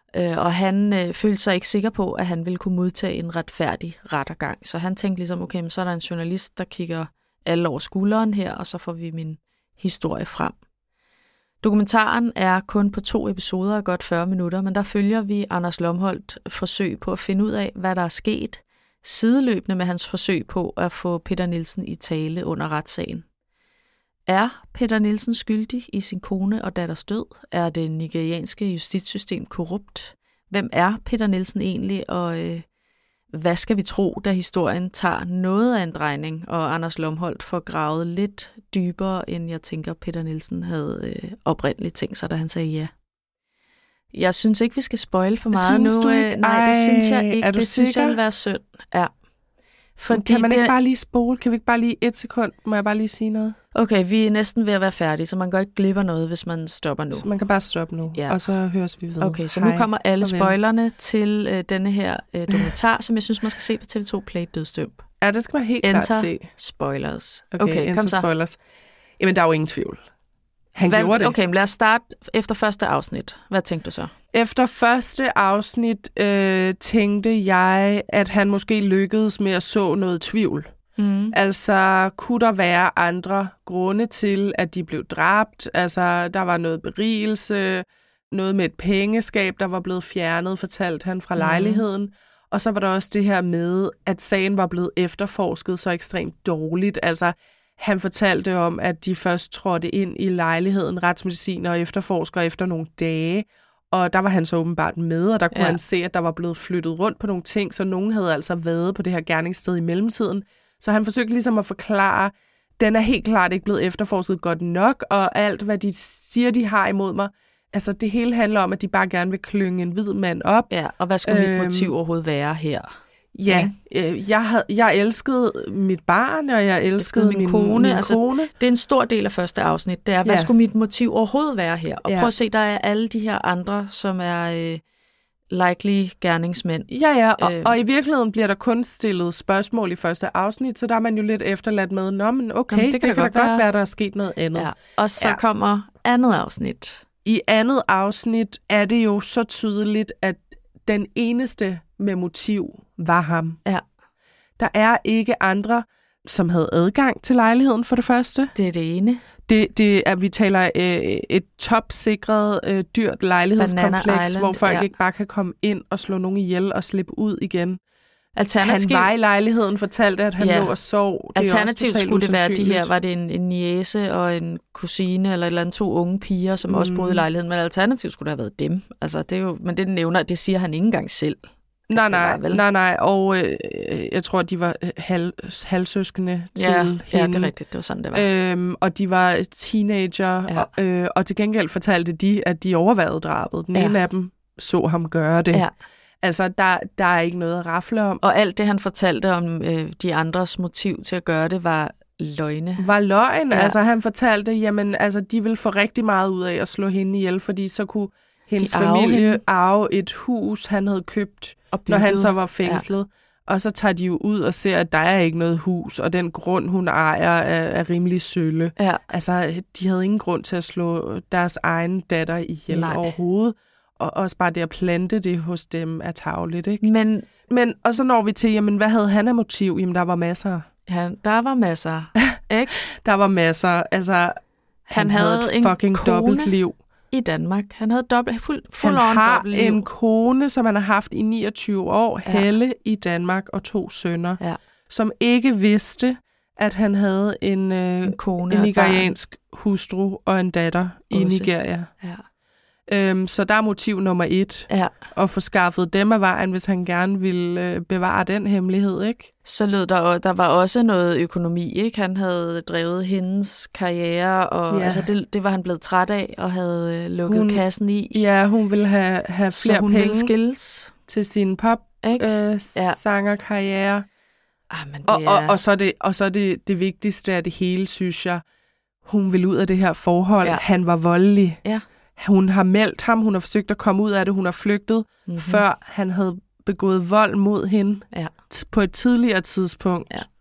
og han øh, følte sig ikke sikker på, at han ville kunne modtage en retfærdig rettergang. Så han tænkte ligesom, okay, så er der en journalist, der kigger alle over skulderen her, og så får vi min historie frem. Dokumentaren er kun på to episoder af godt fyrre minutter, men der følger vi Anders Lomholt forsøg på at finde ud af, hvad der er sket, sideløbende med hans forsøg på at få Peter Nielsen i tale under retssagen. Er Peter Nielsen skyldig i sin kone og datters død? Er det nigerianske justitssystem korrupt? Hvem er Peter Nielsen egentlig, og øh, hvad skal vi tro, da historien tager noget af en drejning, og Anders Lomholt får gravet lidt dybere, end jeg tænker, Peter Nielsen havde øh, oprindeligt tænkt sig, da han sagde ja. Jeg synes ikke, vi skal spoile for meget synes nu. Du ikke? Øh, nej, det synes jeg ikke. Er du det sikker? synes jeg vil være synd. Ja. Fordi kan man ikke det... bare lige spole? Kan vi ikke bare lige et sekund? Må jeg bare lige sige noget? Okay, vi er næsten ved at være færdige, så man går ikke glip af noget, hvis man stopper nu. Så man kan bare stoppe nu, ja. Og så høres vi videre. Okay, så Hej. nu kommer alle Farvel. spoilerne til øh, denne her øh, dokumentar, som jeg synes, man skal se på T V to Play Dødsdømt. Ja, det skal man helt enter klart se. spoilers. Okay, okay enter kom så. spoilers. Jamen, der er jo ingen tvivl. Han Hvad, gjorde det. Okay, men lad os starte efter første afsnit. Hvad tænkte du så? Efter første afsnit øh, tænkte jeg, at han måske lykkedes med at så noget tvivl. Mm. Altså, kunne der være andre grunde til, at de blev dræbt? Altså, der var noget berigelse, noget med et pengeskab, der var blevet fjernet, fortalte han fra mm. lejligheden. Og så var der også det her med, at sagen var blevet efterforsket så ekstremt dårligt. Altså, han fortalte om, at de først trådte ind i lejligheden, retsmediciner og efterforskere efter nogle dage. Og der var han så åbenbart med, og der kunne ja. han se, at der var blevet flyttet rundt på nogle ting, så nogen havde altså været på det her gerningssted i mellemtiden. Så han forsøgte ligesom at forklare, den er helt klart ikke blevet efterforsket godt nok, og alt, hvad de siger, de har imod mig, altså det hele handler om, at de bare gerne vil klynge en hvid mand op. Ja, og hvad skulle øhm, mit motiv overhovedet være her? Ja, øh, jeg, havde, jeg elskede mit barn, og jeg elskede, elskede min, min kone. Min altså, kone. Det er en stor del af første afsnit, det er, hvad ja. skulle mit motiv overhovedet være her? Og ja. prøv at se, der er alle de her andre, som er... Øh, likely gerningsmænd. Ja, ja, og, Øh. og i virkeligheden bliver der kun stillet spørgsmål i første afsnit, så der er man jo lidt efterladt med, nå, men okay, Jamen, det kan, det kan da godt være. være, der er sket noget andet. Ja. Og så Ja. ja. kommer andet afsnit. I andet afsnit er det jo så tydeligt, at den eneste med motiv var ham. Ja. Der er ikke andre, som havde adgang til lejligheden for det første. Det er det ene. Det, det er, vi taler øh, et topsikret, øh, dyrt lejlighedskompleks, Banana Island, hvor folk ja. ikke bare kan komme ind og slå nogen ihjel og slippe ud igen. Alternativ, Han var i lejligheden, fortalte, at han Ja. lå og sov. Det er Alternativt også skulle det være de usandsynligt. her, var det en, en niece og en kusine, eller et eller andet to unge piger, som mm. også boede i lejligheden, men alternativt skulle det have været dem. Altså, det er jo, men det nævner, det siger han ikke engang selv. Nej, nej, var, vel? nej, nej, og øh, jeg tror, de var halv, halvsøskende til Ja, hende. ja, det er rigtigt, det var sådan, det var. Øhm, og de var teenager, Ja. og, øh, og til gengæld fortalte de, at de overvejede drabet. Den Ja. ene af dem så ham gøre det. Ja. Altså, der, der er ikke noget at rafle om. Og alt det, han fortalte om øh, de andres motiv til at gøre det, var løgne. Var løgn. Ja. Altså, han fortalte, jamen, altså, de ville få rigtig meget ud af at slå hende ihjel, fordi så kunne hendes De arve familie hende. arve et hus, han havde købt, Og når han bygget. så var fængslet. Ja. Og så tager de jo ud og ser, at der er ikke noget hus, og den grund, hun ejer, er, er rimelig sølle. Ja. Altså, de havde ingen grund til at slå deres egen datter ihjel Nej. overhovedet. Og også bare det at plante det hos dem er tarveligt, ikke? Men Men, og så når vi til, jamen, hvad havde han af motiv? Jamen, der var masser. han, der var masser, ikke? Der var masser. Altså, han, Han havde havde et en fucking kone. dobbeltliv. I Danmark. Han havde dobbelt, fuld, fuld Han on har dobbeltliv. en kone, som han har haft i niogtyve år, Ja. Helle i Danmark, og to sønner, Ja. som ikke vidste, at han havde en, øh, En kone en og et barn. nigeriansk hustru og en datter i Også. Nigeria. Ja. Øhm, så der er motiv nummer et, Ja. at få skaffet dem af vejen, hvis han gerne ville øh, bevare den hemmelighed, ikke? Så lød der, og der var også noget økonomi, ikke? Han havde drevet hendes karriere, og Ja. altså det, det var han blevet træt af, og havde øh, lukket Hun- kassen i. Ja, hun ville have, have så flere hun penge ville skilles, til sin pop ikke? øh, Ja. sangerkarriere. Ah, men det Og, er... og, og så er det, og så er det, det vigtigste af det hele, synes jeg. Hun vil ud af det her forhold. Ja. Han var voldelig. Ja. Hun har meldt ham, hun har forsøgt at komme ud af det, hun har flygtet, Mhm. før han havde begået vold mod hende Ja. t- på et tidligere tidspunkt. Ja.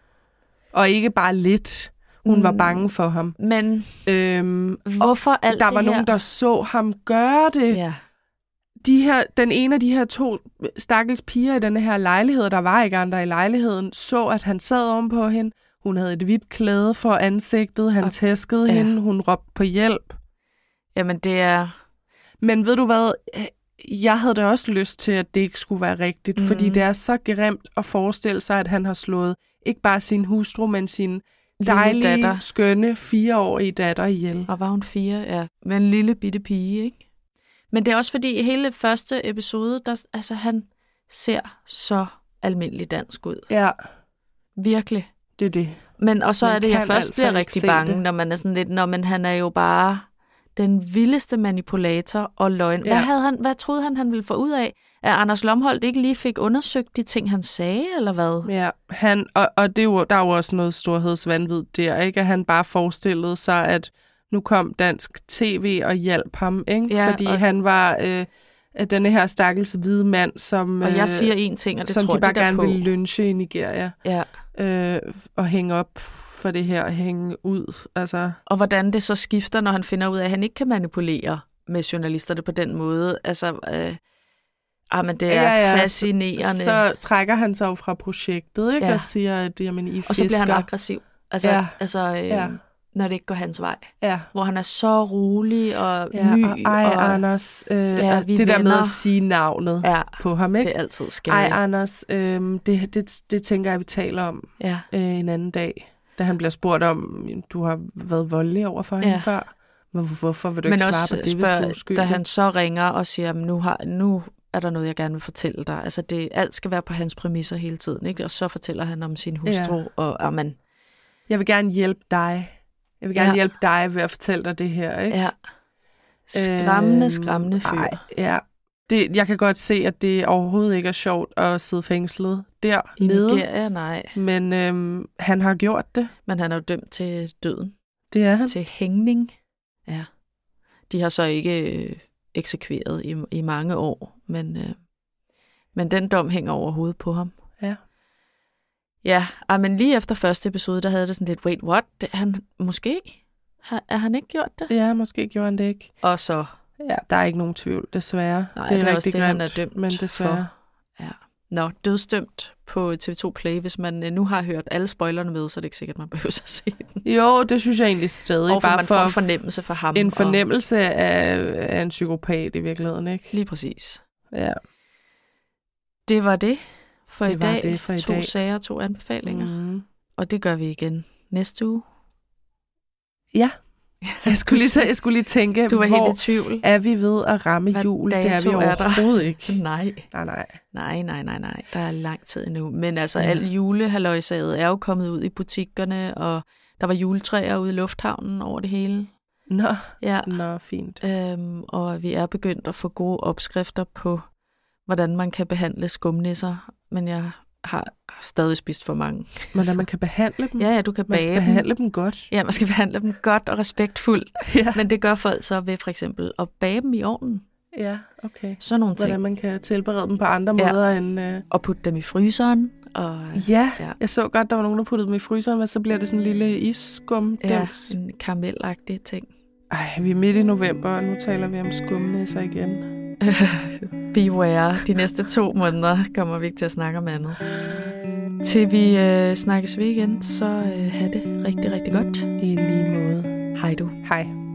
Og ikke bare lidt. Hun Mm. var bange for ham. Men Øhm, hvorfor alt der det var her? nogen, der så ham gøre det. Ja. De her, den ene af de her to stakkels piger i denne her lejlighed, der var ikke andre i lejligheden, så, at han sad ovenpå hende. Hun havde et hvidt klæde for ansigtet. Han Og- tæskede ja. hende. Hun råbte på hjælp. Jamen, det er... Men ved du hvad? Jeg havde da også lyst til, at det ikke skulle være rigtigt, mm. fordi Mhm. det er så grimt at forestille sig, at han har slået ikke bare sin hustru, men sin dejlige, datter. skønne, fireårige datter ihjel. Og var hun fire, ja. Med en lille bitte pige, ikke? Men det er også fordi, i hele første episode, der, altså, han ser så almindelig dansk ud. Ja, Virkelig. det er det. Men og så Man er det, jeg kan først altså bliver ikke rigtig se bange, det. når man er sådan lidt, når men han er jo bare den vildeste manipulator og løgn. Ja. Hvad, havde han, hvad troede han, han ville få ud af? At Anders Lomholdt ikke lige fik undersøgt de ting, han sagde, eller hvad? Ja, han, og, og det er jo, der er jo også noget storhedsvanvid der, ikke? At han bare forestillede sig, at nu kom dansk tv og hjalp ham, ikke? Ja, Fordi og- han var øh, denne her stakkels hvide mand, som, Og øh, jeg siger én ting, og det som tror de bare de der gerne på. ville lynche i Nigeria. Ja. Øh, og hænge op for det her, hænge ud. Altså, Og hvordan det så skifter, når han finder ud af, at han ikke kan manipulere med journalisterne på den måde. Altså, øh, ah, men det er ja, ja, fascinerende. Så, så trækker han sig jo fra projektet, ikke? Ja. Og siger, at jamen, I fisker. Og så bliver han aggressiv. Altså, Ja. altså øh, Ja. når det ikke går hans vej. Ja. Hvor han er så rolig og Ja, my. og ej, og, Anders. Øh, Ja, og vi det der med venner. at sige navnet Ja, på ham, ikke? det er altid Ej, skægt. Anders, øh, det, det, det tænker jeg, vi taler om Ja. øh, en anden dag. Da han bliver spurgt om, du har været voldelig over for hende Ja. før. Hvor, hvorfor vil du Men ikke også svare på det, hvis du er spørg, uskyldig? da han så ringer og siger, nu, har, nu er der noget, jeg gerne vil fortælle dig. Altså, det, alt skal være på hans præmisser hele tiden, ikke? Og så fortæller han om sin hustru, Ja. og amen, Jeg vil gerne hjælpe dig. Jeg vil gerne Ja. hjælpe dig ved at fortælle dig det her, ikke? ja. Skræmmende, Øhm, skræmmende fyr. ej, ja. Det, jeg kan godt se, at det overhovedet ikke er sjovt at sidde fængslet I dernede. Nigeria, nej. Men øhm, han har gjort det. Men han er jo dømt til døden. Det er han. Til hængning. Ja. De har så ikke øh, eksekveret i, i mange år, men, øh, men den dom hænger over hovedet på ham. Ja. Ja, men lige efter første episode, der havde det sådan lidt, wait, what? Det, han, måske? Har, er han ikke gjort det? Ja, måske gjorde han det ikke. Og så... Ja, der er ikke nogen tvivl, desværre. Nej, det er, det er rigtig også det, grimt, han er dømt men desværre. for. Ja. Nå, dødsdømt på T V to Play. Hvis man nu har hørt alle spoilerne med, så er det ikke sikkert, man behøver at se den. Jo, det synes jeg egentlig stadig. Og for bare man for får en fornemmelse for ham. En fornemmelse og... af, af en psykopat i virkeligheden, ikke? Lige præcis. Ja. Det var det for det i dag. Det for i to dag. sager, to anbefalinger. Mm. Og det gør vi igen næste uge. Ja. Jeg skulle lige, jeg skulle lige tænke, du var hvor helt i tvivl. Er vi ved at ramme Hvad jul? Det er vi er overhovedet ikke. Nej. Nej, nej. Nej, nej, nej, nej. Der er lang tid endnu. Men altså, ja. Al julehalløjsaget er jo kommet ud i butikkerne, og der var juletræer ude i lufthavnen over det hele. Nå, ja. Nå fint. Øhm, og vi er begyndt at få gode opskrifter på, hvordan man kan behandle skumnisser. Men jeg har stadig spist for mange. Hvordan man kan behandle dem? Ja, ja, du kan man bage skal dem. behandle dem godt. Ja, man skal behandle dem godt og respektfuldt. Ja. Men det gør folk så ved for eksempel at bage dem i ovnen. Ja, okay. Sådan nogle ting. Hvordan man kan tilberede dem på andre ja. måder end... Uh... Og putte dem i fryseren. Og, ja, ja, jeg så godt, der var nogen, der puttede dem i fryseren, og så bliver det sådan en lille isskum. Ja, en karamellagtig ting. Ej, vi er midt i november, og nu taler vi om skumnisser igen. Beware. De næste to måneder kommer vi ikke til at snakke om andet. Til vi øh, snakkes ved igen, så øh, have det rigtig, rigtig godt. I lige måde. Hej du. Hej.